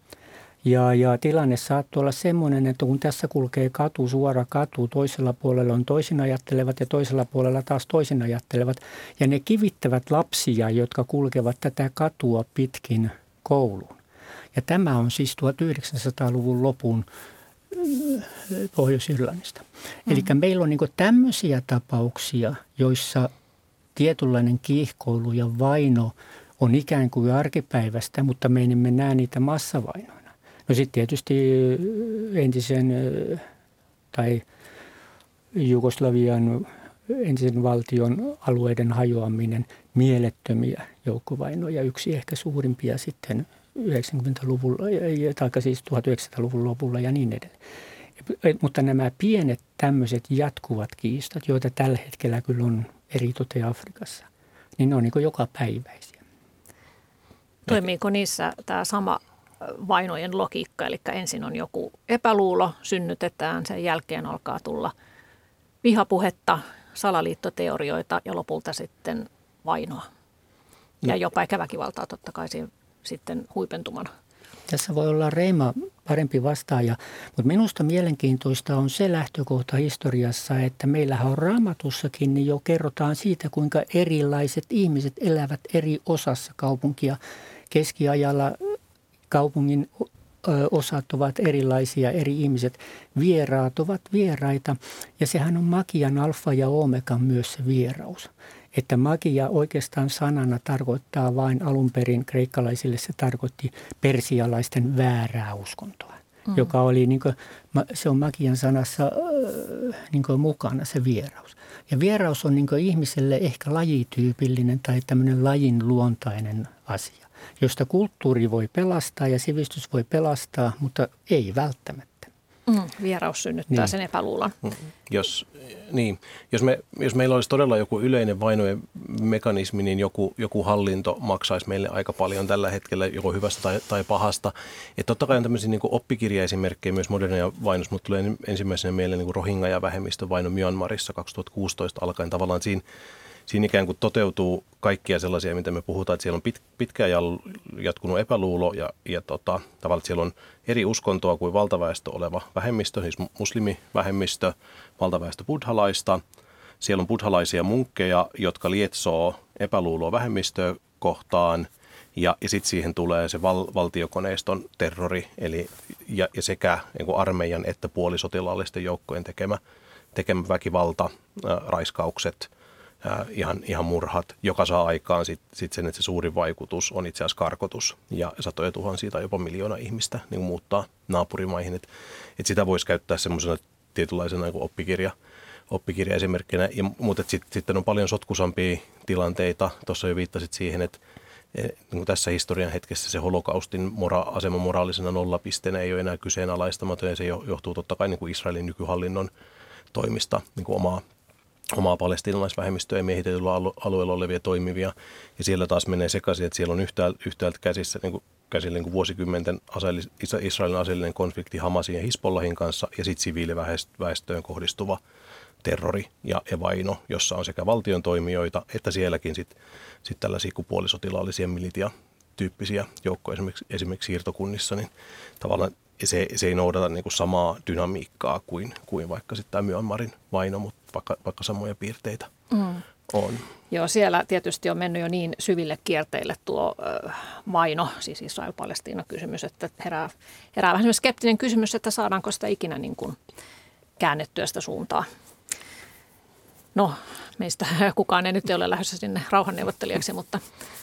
Ja tilanne saattoi olla semmoinen, että kun tässä kulkee suora katu, toisella puolella on toisin ajattelevat ja toisella puolella taas toisin ajattelevat. Ja ne kivittävät lapsia, jotka kulkevat tätä katua pitkin kouluun. Ja tämä on siis 1900-luvun lopun Pohjois-Irlannista. Eli meillä on niin kuin tämmöisiä tapauksia, joissa tietynlainen kiihkoilu ja vaino on ikään kuin arkipäivästä, mutta me emme näe niitä massavainoina. No sitten tietysti entisen tai Jugoslavian entisen valtion alueiden hajoaminen, mielettömiä joukkovainoja, yksi ehkä suurimpia sitten 90-luvulla, tai siis 1900-luvun lopulla ja niin edelleen. Mutta nämä pienet tämmöiset jatkuvat kiistat, joita tällä hetkellä kyllä on eritoten Afrikassa, niin ne on niin kuin jokapäiväisiä. Toimiiko niissä tämä sama vainojen logiikka, eli ensin on joku epäluulo, synnytetään, sen jälkeen alkaa tulla vihapuhetta, salaliittoteorioita ja lopulta sitten vainoa. Ja jopa ehkä väkivaltaa totta kai sitten huipentumana. Tässä voi olla Reima parempi vastaaja, mutta minusta mielenkiintoista on se lähtökohta historiassa, että meillähän on Raamatussakin niin jo kerrotaan siitä, kuinka erilaiset ihmiset elävät eri osassa kaupunkia. Keskiajalla kaupungin osat ovat erilaisia, eri ihmiset. Vieraat ovat vieraita ja sehän on magian alfa ja omega myös se vieraus. Että magia oikeastaan sanana tarkoittaa vain alun perin kreikkalaisille se tarkoitti persialaisten väärää uskontoa, joka oli niin kuin, se on magian sanassa niin kuin mukana se vieraus. Ja vieraus on niin kuin ihmiselle ehkä lajityypillinen tai tämmöinen lajin luontainen asia, josta kulttuuri voi pelastaa ja sivistys voi mutta ei välttämättä. Vieraus synnyttää sen epäluulon. Jos meillä olisi todella joku yleinen vainojen mekanismi, niin joku hallinto maksaisi meille aika paljon tällä hetkellä, joko hyvästä tai pahasta. Et totta kai on tämmöisiä niin kuin oppikirjaesimerkkejä myös modernia vainossa, mutta tulee ensimmäisenä mieleen niin Rohingya-vähemmistön vaino Myanmarissa 2016 alkaen. Tavallaan siinä ikään kuin toteutuu kaikkia sellaisia, mitä me puhutaan, että siellä on pitkään jatkunut epäluulo ja tavallaan siellä on eri uskontoa kuin valtaväestö oleva vähemmistö, siis muslimivähemmistö, valtaväestö buddhalaista. Siellä on buddhalaisia munkkeja, jotka lietsoo epäluuloa vähemmistöä kohtaan ja sitten siihen tulee se valtiokoneiston terrori ja sekä niin kuin armeijan että puolisotilaallisten joukkojen tekemä väkivalta, raiskaukset, ihan murhat, joka saa aikaan sit sen, että se suurin vaikutus on itse asiassa karkotus ja satoja tuhansia tai jopa miljoona ihmistä niin muuttaa naapurimaihin. Et sitä voisi käyttää semmoisena tietynlaisena niin oppikirjaesimerkkinä, mutta sitten on paljon sotkusampia tilanteita. Tuossa jo viittasit siihen, että niin tässä historian hetkessä se holokaustin asema moraalisena nollapistenä ei ole enää kyseenalaistamaton ja se johtuu totta kai niin kuin Israelin nykyhallinnon toimista niin kuin omaa palestiinalaisvähemmistöä ja miehitetyllä alueella olevia toimivia. Ja siellä taas menee sekaisin, että siellä on yhtäältä käsillä vuosikymmenten Israelin aseellinen konflikti Hamasin ja Hisbollahin kanssa ja sitten siviiliväestöön kohdistuva terrori ja vaino, jossa on sekä valtion toimijoita että sielläkin sitten tällaisia puolisotilaallisia militia-tyyppisiä joukkoja esimerkiksi siirtokunnissa, niin tavallaan se ei noudata niin kuin samaa dynamiikkaa kuin vaikka sitten tämä Myanmarin vaino, mutta vaikka samoja piirteitä on. Joo, siellä tietysti on mennyt jo niin syville kierteille tuo vaino, siis Israel-Palestiina-kysymys, että herää vähän skeptinen kysymys, että saadaanko sitä ikinä niin kuin käännettyä sitä suuntaa. No, meistä kukaan ei nyt ole lähdössä sinne rauhanneuvottelijaksi, mutta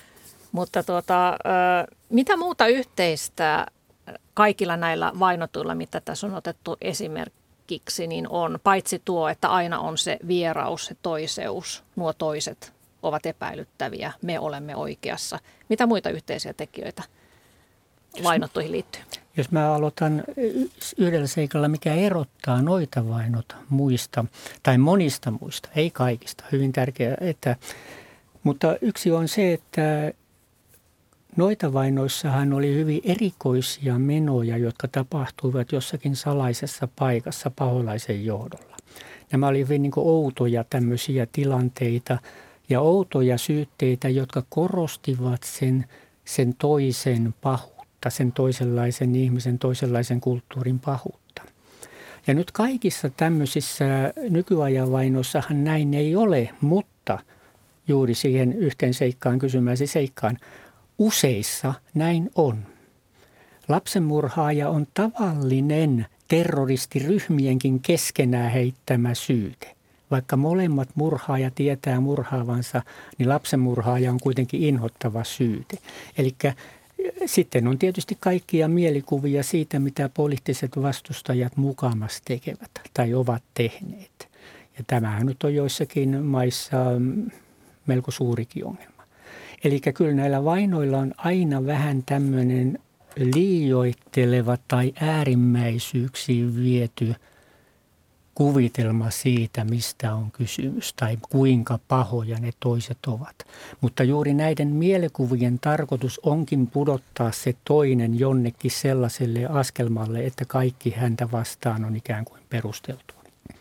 mitä muuta yhteistä kaikilla näillä vainotuilla, mitä tässä on otettu esimerkiksi, niin on paitsi tuo, että aina on se vieraus, se toiseus, nuo toiset ovat epäilyttäviä, me olemme oikeassa. Mitä muita yhteisiä tekijöitä vainottuihin liittyy? Jos mä aloitan yhdellä seikalla, mikä erottaa noita vainot muista tai monista muista, ei kaikista, hyvin tärkeää, mutta yksi on se, että noita vainoissahan oli hyvin erikoisia menoja, jotka tapahtuivat jossakin salaisessa paikassa paholaisen johdolla. Nämä oli hyvin niin kuin outoja tämmöisiä tilanteita ja outoja syytteitä, jotka korostivat sen toisen pahuutta, sen toisenlaisen ihmisen, toisenlaisen kulttuurin pahuutta. Ja nyt kaikissa tämmöisissä nykyajan vainoissahan näin ei ole, mutta juuri siihen yhteen seikkaan, kysymäsi seikkaan, useissa näin on. Lapsenmurhaaja on tavallinen terroristiryhmienkin keskenään heittämä syyte. Vaikka molemmat murhaaja tietää murhaavansa, niin lapsenmurhaaja on kuitenkin inhottava syyte. Eli sitten on tietysti kaikkia mielikuvia siitä, mitä poliittiset vastustajat mukamas tekevät tai ovat tehneet. Ja tämähän nyt on joissakin maissa melko suurikin ongelma. Eli kyllä näillä vainoilla on aina vähän tämmöinen liioitteleva tai äärimmäisyyksiin viety kuvitelma siitä, mistä on kysymys tai kuinka pahoja ne toiset ovat. Mutta juuri näiden mielikuvien tarkoitus onkin pudottaa se toinen jonnekin sellaiselle askelmalle, että kaikki häntä vastaan on ikään kuin perusteltua.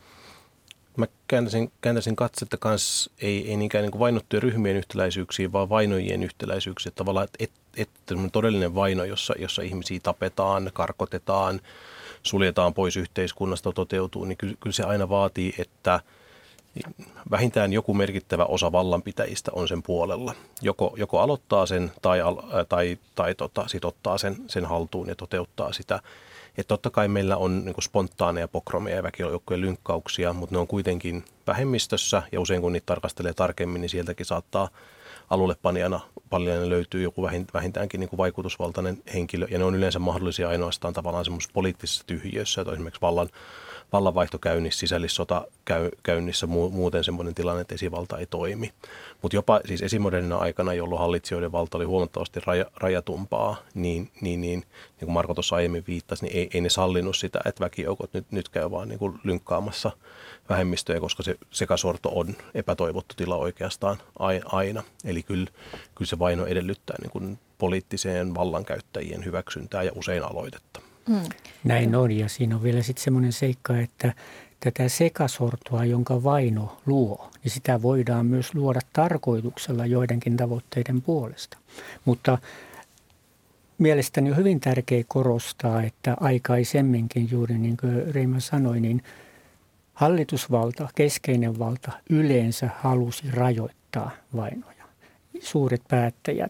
Mä kääntäisin katsetta kanssa ei niinkään niin kuin vainottujen ryhmien yhtäläisyyksiin, vaan vainojen yhtäläisyyksiä. Tavallaan, että todellinen vaino, jossa ihmisiä tapetaan, karkotetaan, suljetaan pois yhteiskunnasta toteutuu, niin kyllä se aina vaatii, että vähintään joku merkittävä osa vallanpitäjistä on sen puolella. Joko aloittaa sen tai sit ottaa sen haltuun ja toteuttaa sitä. Että totta kai meillä on niin kuin spontaaneja pogromeja ja väkijoukkojen lynkkauksia, mutta ne on kuitenkin vähemmistössä ja usein kun niitä tarkastelee tarkemmin, niin sieltäkin saattaa alullepanijana paljon löytyy joku vähintäänkin niin kuin vaikutusvaltainen henkilö ja ne on yleensä mahdollisia ainoastaan tavallaan semmoisessa poliittisessa tyhjiössä, että esimerkiksi vallanvaihto käynnissä, sisällissota käynnissä, muuten semmoinen tilanne, että esivalta ei toimi. Mutta jopa siis esimodernina aikana, jolloin hallitsijoiden valta oli huomattavasti rajatumpaa, niin kuin Marko tuossa aiemmin viittasi, niin ei ne sallinut sitä, että väkijoukot nyt käy vaan niin kuin lynkkaamassa vähemmistöjä, koska se sekasorto on epätoivottu tila oikeastaan aina. Eli kyllä se vaino edellyttää niin kuin poliittiseen vallankäyttäjien hyväksyntää ja usein aloitetta. Näin on, ja siinä on vielä sitten semmoinen seikka, että tätä sekasortoa, jonka vaino luo, niin sitä voidaan myös luoda tarkoituksella joidenkin tavoitteiden puolesta. Mutta mielestäni on hyvin tärkeää korostaa, että aikaisemminkin juuri niin kuin Reima sanoi, niin hallitusvalta, keskeinen valta yleensä halusi rajoittaa vainoja. Suuret päättäjät,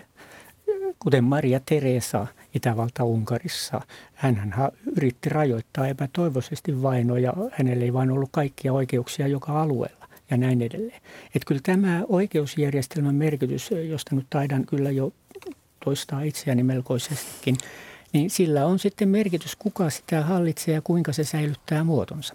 kuten Maria Teresa Itävalta-Unkarissa, hänhän yritti rajoittaa epätoivoisesti vainoja. Hänellä ei vain ollut kaikkia oikeuksia joka alueella ja näin edelleen. Että kyllä tämä oikeusjärjestelmän merkitys, josta nyt taidan kyllä jo toistaa itseäni melkoisestikin, niin sillä on sitten merkitys, kuka sitä hallitsee ja kuinka se säilyttää muotonsa.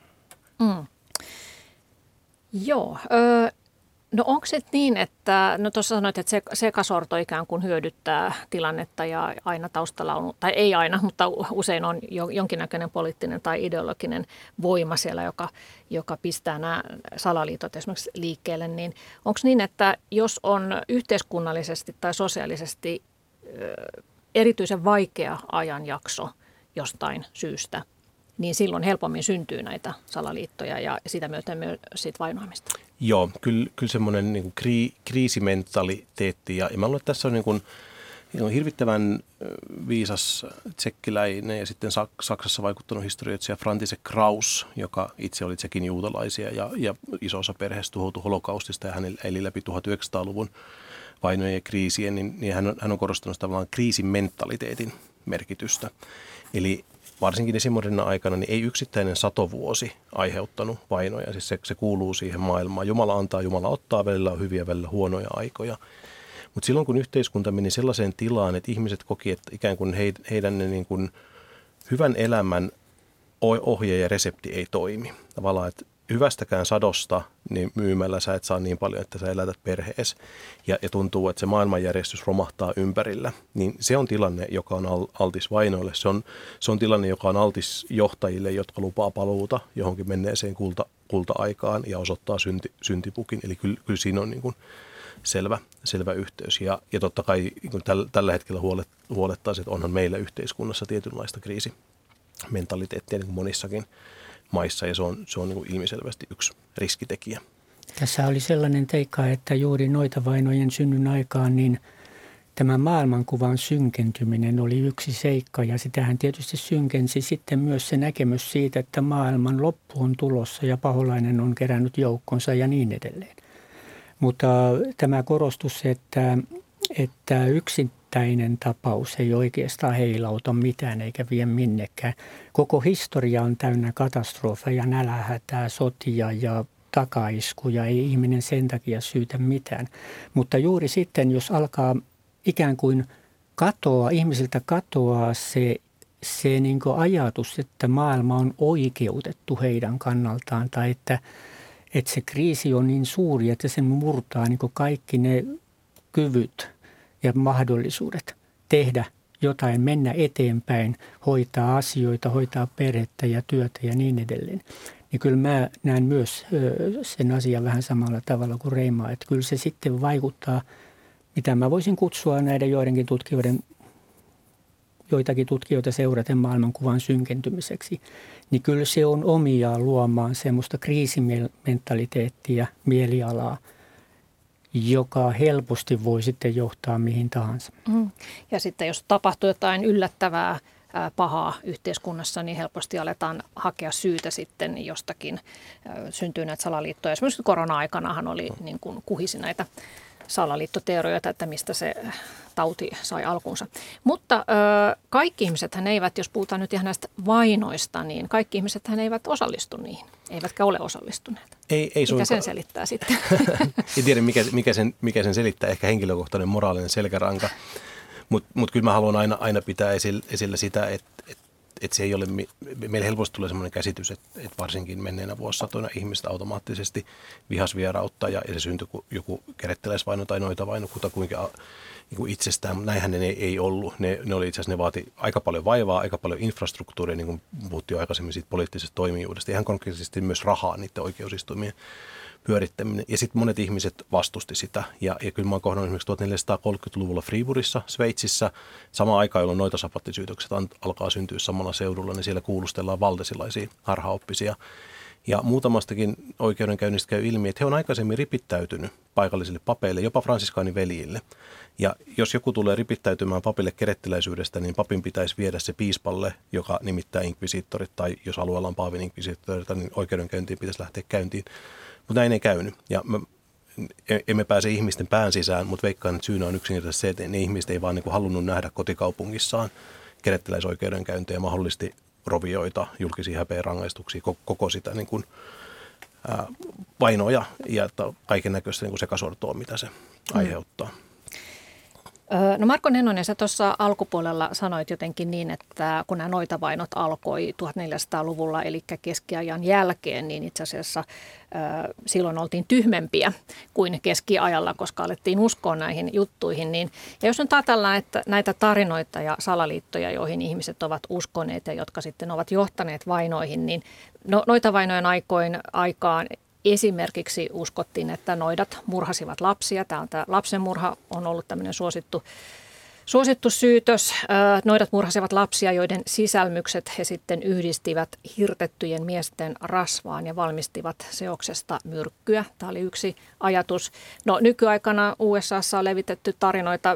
Joo. No onko se niin, että, no tuossa sanoit, että sekasorto ikään kuin hyödyttää tilannetta ja aina taustalla on, tai ei aina, mutta usein on jonkinnäköinen poliittinen tai ideologinen voima siellä, joka pistää nämä salaliitot esimerkiksi liikkeelle, niin onko niin, että jos on yhteiskunnallisesti tai sosiaalisesti erityisen vaikea ajanjakso jostain syystä, niin silloin helpommin syntyy näitä salaliittoja ja sitä myöten myös siitä vainoamista. Joo, kyllä semmoinen niin kuin kriisimentaliteetti ja mä luulen, että tässä on niin kuin hirvittävän viisas tsekkiläinen ja sitten Saksassa vaikuttanut historioitsija František Kraus, joka itse oli tsekin juutalaisia ja iso osa perheestä tuhoutui holokaustista ja hän eli läpi 1900-luvun vainojen ja kriisien, niin hän on korostanut tavallaan kriisimentaliteetin merkitystä. Eli varsinkin esimodernina aikana niin ei yksittäinen satovuosi aiheuttanut vainoja. Siis se kuuluu siihen maailmaan. Jumala antaa, Jumala ottaa, välillä on hyviä, välillä huonoja aikoja. Mutta silloin kun yhteiskunta meni sellaiseen tilaan, että ihmiset koki, että ikään kuin heidän ne niin kuin hyvän elämän ohje ja resepti ei toimi. Tavallaan, että hyvästäkään sadosta niin myymällä sä et saa niin paljon, että sä elätät perheesi ja tuntuu, että se maailmanjärjestys romahtaa ympärillä. Niin se on tilanne, joka on altis vainoille. Se on tilanne, joka on altis johtajille, jotka lupaa paluuta johonkin menneeseen kulta-aikaan ja osoittaa syntipukin. Eli kyllä siinä on niin kuin selvä yhteys. Ja totta kai niin tällä hetkellä huolettaisiin, että onhan meillä yhteiskunnassa tietynlaista kriisimentaliteettia niin kuin monissakin maissa, ja se on niin kuin ilmiselvästi yksi riskitekijä. Tässä oli sellainen teikka, että juuri noitavainojen synnyn aikaan niin tämä maailmankuvan synkentyminen oli yksi seikka, ja sitähän tietysti synkensi sitten myös se näkemys siitä, että maailman loppu on tulossa ja paholainen on kerännyt joukkonsa ja niin edelleen. Mutta tämä korostus, että yksittäinen tapaus ei oikeastaan heilauta mitään eikä vie minnekään. Koko historia on täynnä katastrofeja, nälähätää, sotia ja takaiskuja. Ei ihminen sen takia syytä mitään. Mutta juuri sitten, jos alkaa ikään kuin ihmisiltä katoaa se niin kuin ajatus, että maailma on oikeutettu heidän kannaltaan tai että se kriisi on niin suuri, että sen murtaa niin kuin kaikki ne kyvyt ja mahdollisuudet tehdä jotain, mennä eteenpäin, hoitaa asioita, hoitaa perhettä ja työtä ja niin edelleen. Niin kyllä mä näen myös sen asian vähän samalla tavalla kuin Reimaa, että kyllä se sitten vaikuttaa, mitä mä voisin kutsua näiden joitakin tutkijoita seuraten maailmankuvan synkentymiseksi, niin kyllä se on omiaan luomaan semmoista kriisimentaliteettia, mielialaa, joka helposti voi sitten johtaa mihin tahansa. Ja sitten jos tapahtuu jotain yllättävää, pahaa yhteiskunnassa, niin helposti aletaan hakea syytä sitten jostakin. Syntyy näitä salaliittoja. Esimerkiksi korona-aikanahan oli niin kuin kuhisi näitä salaliittoteorioita, että mistä se tauti sai alkunsa. Mutta kaikki ihmisethän eivät, jos puhutaan nyt ihan näistä vainoista, niin kaikki ihmisethän eivät osallistu niihin, eivätkä ole osallistuneet. Ei mikä sen selittää sitten? En tiedä, mikä sen selittää, ehkä henkilökohtainen moraalinen selkäranka. Mutta kyllä mä haluan aina pitää esillä sitä, että se ei ole, meillä helposti tulee sellainen käsitys, että varsinkin menneenä vuosisatoina ihmiset automaattisesti vihasvierautta ja se syntyi joku kerettiläisvaino tai noitavaino kutakuinkin niin itsestään, mutta näinhän ne ei ollut. Ne oli itse asiassa, ne vaati aika paljon vaivaa, aika paljon infrastruktuuria, niin kuin puhuttiin jo aikaisemmin siitä poliittisesta toimijuudesta, ihan konkreettisesti myös rahaa niiden oikeusistuimien pyörittäminen. Ja sitten monet ihmiset vastusti sitä. Ja kyllä mä oon kohdannut esimerkiksi 1430-luvulla Friburissa, Sveitsissä, samaan aikaan, jolloin noita sapattisyytökset alkaa syntyä samalla seudulla, niin siellä kuulustellaan valtesilaisia harhaoppisia. Ja muutamastakin oikeudenkäynnistä käy ilmi, että he on aikaisemmin ripittäytynyt paikallisille papeille, jopa fransiskaaniveljille. Ja jos joku tulee ripittäytymään papille kerettiläisyydestä, niin papin pitäisi viedä se piispalle, joka nimittää inkvisiittorit, tai jos alueella on paavin inkvisiittorit, niin oikeudenkäyntiin pitäisi lähteä käyntiin. Mutta näin ei käynyt. Ja emme pääse ihmisten pään sisään, mutta veikkaan, että syynä on yksinkertaisesti se, että ne ihmiset ei vaan niin kuin halunnut nähdä kotikaupungissaan kerettiläisoikeudenkäyntejä, mahdollisesti rovioita, julkisia häpeärangaistuksia, koko sitä niin kuin, vainoja ja kaiken näköistä niin kuin sekasortoa, mitä se aiheuttaa. No Marko Nennonen, sä tuossa alkupuolella sanoit jotenkin niin, että kun nämä noitavainot alkoi 1400-luvulla, eli keskiajan jälkeen, niin itse asiassa silloin oltiin tyhmempiä kuin keskiajalla, koska alettiin uskoa näihin juttuihin. Ja jos nyt ajatellaan, että näitä tarinoita ja salaliittoja, joihin ihmiset ovat uskoneet ja jotka sitten ovat johtaneet vainoihin, niin noitavainojen aikaan esimerkiksi uskottiin, että noidat murhasivat lapsia. Tämä lapsenmurha on ollut tämmöinen suosittu syytös. Noidat murhasivat lapsia, joiden sisälmykset he sitten yhdistivät hirtettyjen miesten rasvaan ja valmistivat seoksesta myrkkyä. Tämä oli yksi ajatus. No nykyaikana USAssa on levitetty tarinoita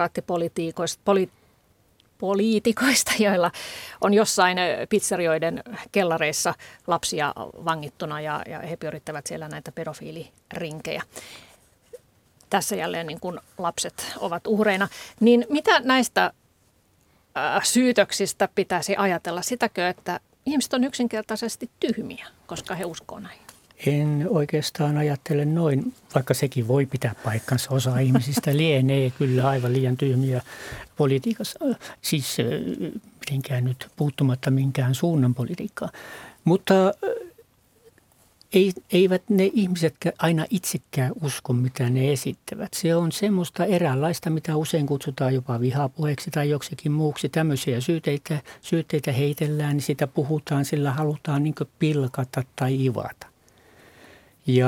poliitikoista, joilla on jossain pizzerioiden kellareissa lapsia vangittuna ja he pyörittävät siellä näitä pedofiilirinkejä. Tässä jälleen niin kuin lapset ovat uhreina. Niin mitä näistä syytöksistä pitäisi ajatella? Sitäkö, että ihmiset on yksinkertaisesti tyhmiä, koska he uskoo näin? En oikeastaan ajattele noin, vaikka sekin voi pitää paikkansa. Osa ihmisistä lienee kyllä aivan liian tyhmiä politiikassa, siis mitenkään nyt puuttumatta minkään suunnan politiikkaan. Mutta eivät ne ihmiset aina itsekään usko, mitä ne esittävät. Se on semmoista eräänlaista, mitä usein kutsutaan jopa vihapuheeksi tai joksikin muuksi. Tämmöisiä syytteitä heitellään, niin sitä puhutaan, sillä halutaan niin kuin pilkata tai ivata. Ja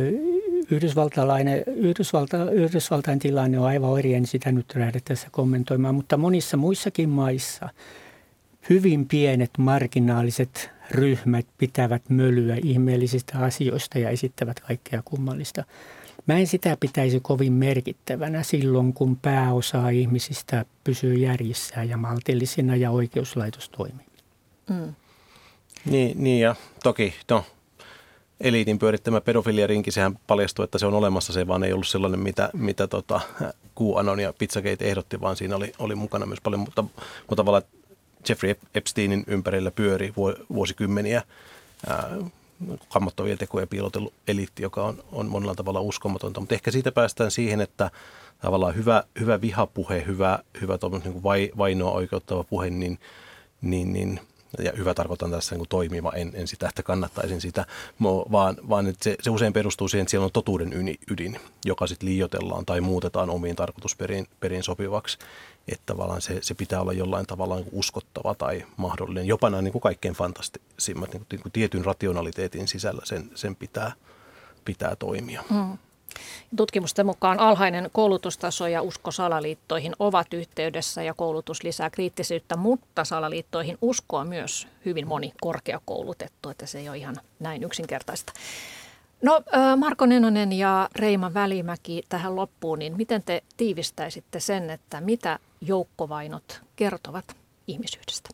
Yhdysvaltain tilanne on aivan eri, en sitä nyt lähde tässä kommentoimaan, mutta monissa muissakin maissa hyvin pienet marginaaliset ryhmät pitävät mölyä ihmeellisistä asioista ja esittävät kaikkea kummallista. Mä en sitä pitäisi kovin merkittävänä silloin, kun pääosa ihmisistä pysyy järjissään ja maltillisina ja oikeuslaitos toimii. Mm. Niin ja toki eliitin pyörittämä pedofiliarinki, sehän paljastui, että se on olemassa, se vaan ei ollut sellainen, mitä QAnon ja Pizzagate ehdotti, vaan siinä oli mukana myös paljon, mutta tavallaan Jeffrey Epsteinin ympärillä pyöri vuosikymmeniä kammottavia tekoja piilotellut eliitti, joka on monella tavalla uskomatonta. Mutta ehkä siitä päästään siihen, että tavallaan hyvä vihapuhe, hyvä niin vainoa oikeuttava puhe, niin ja hyvä tarkoitan tässä niin toimiva, en sitä, että kannattaisin sitä, vaan että se usein perustuu siihen, että siellä on totuuden ydin, joka sitten liioitellaan tai muutetaan omiin tarkoitusperiin sopivaksi. Että tavallaan se pitää olla jollain tavalla niin uskottava tai mahdollinen. Jopa nämä niin kaikkein fantastisimmat niin tietyn rationaliteetin sisällä sen pitää toimia. Mm. Tutkimusten mukaan alhainen koulutustaso ja usko salaliittoihin ovat yhteydessä ja koulutus lisää kriittisyyttä, mutta salaliittoihin uskoo myös hyvin moni korkeakoulutettu, että se ei ole ihan näin yksinkertaista. No Marko Nenonen ja Reima Välimäki tähän loppuun, niin miten te tiivistäisitte sen, että mitä joukkovainot kertovat ihmisyydestä?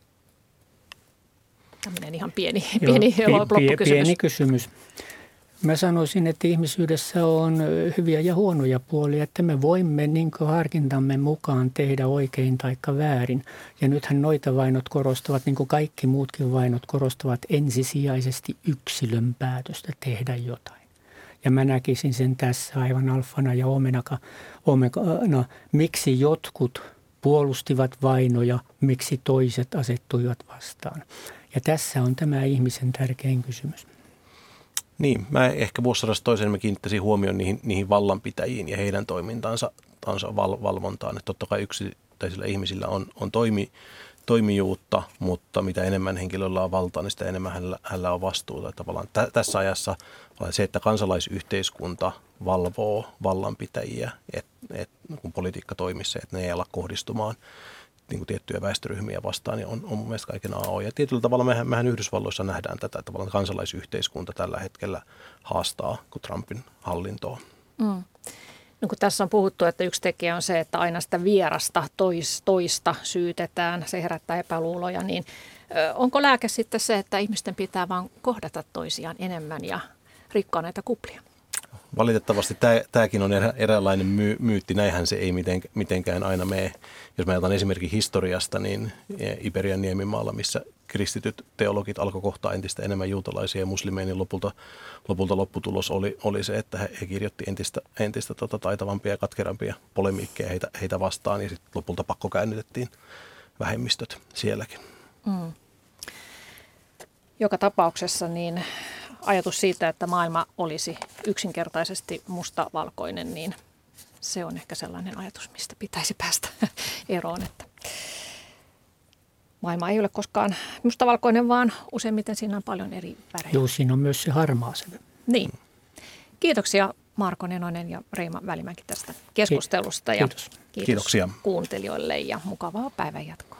Tämmöinen ihan pieni loppukysymys. Pieni kysymys. Mä sanoisin, että ihmisyydessä on hyviä ja huonoja puolia, että me voimme niin kuin harkintamme mukaan tehdä oikein tai väärin. Ja nythän noita vainot korostavat, niin kuin kaikki muutkin vainot korostavat ensisijaisesti yksilön päätöstä tehdä jotain. Ja mä näkisin sen tässä aivan alfana ja omegana, miksi jotkut puolustivat vainoja, miksi toiset asettuivat vastaan. Ja tässä on tämä ihmisen tärkein kysymys. Niin, mä ehkä vuosisodasta toiseen kiinnittäisin huomioon niihin vallanpitäjiin ja heidän toimintaansa valvontaan. Että totta kai yksittäisillä ihmisillä on toimijuutta, mutta mitä enemmän henkilöllä on valtaa, niin sitä enemmän hänellä on vastuuta. Tavallaan tässä ajassa se, että kansalaisyhteiskunta valvoo vallanpitäjiä, kun politiikka toimissa, että ne ei ala kohdistumaan niin kuin tiettyjä väestöryhmiä vastaan, niin on mun mielestä kaiken A.O. Ja tietyllä tavalla mehän Yhdysvalloissa nähdään tätä, että tavallaan kansalaisyhteiskunta tällä hetkellä haastaa kuin Trumpin hallintoa. Mm. No kun tässä on puhuttu, että yksi tekijä on se, että aina sitä vierasta toista syytetään, se herättää epäluuloja, niin onko lääke sitten se, että ihmisten pitää vaan kohdata toisiaan enemmän ja rikkoa näitä kuplia? Valitettavasti tämäkin on eräänlainen myytti, näinhän se ei mitenkään aina mene. Jos mä otan esimerkin historiasta, niin Iberian niemimaalla, missä kristityt teologit alkoi kohtaa entistä enemmän juutalaisia ja muslimeja, niin lopulta lopputulos oli se, että he kirjoitti entistä taitavampia ja katkerampia polemiikkeja heitä vastaan, ja sitten lopulta pakkokäännytettiin vähemmistöt sielläkin. Mm. Joka tapauksessa niin ajatus siitä, että maailma olisi yksinkertaisesti mustavalkoinen, niin se on ehkä sellainen ajatus, mistä pitäisi päästä eroon, että maailma ei ole koskaan mustavalkoinen, vaan useimmiten siinä on paljon eri värejä. Joo, siinä on myös se harmaa sävy. Niin. Kiitoksia Marko Nenonen ja Reima Välimäki tästä keskustelusta. Kiitos. Ja kiitos kuuntelijoille ja mukavaa päivänjatkoa.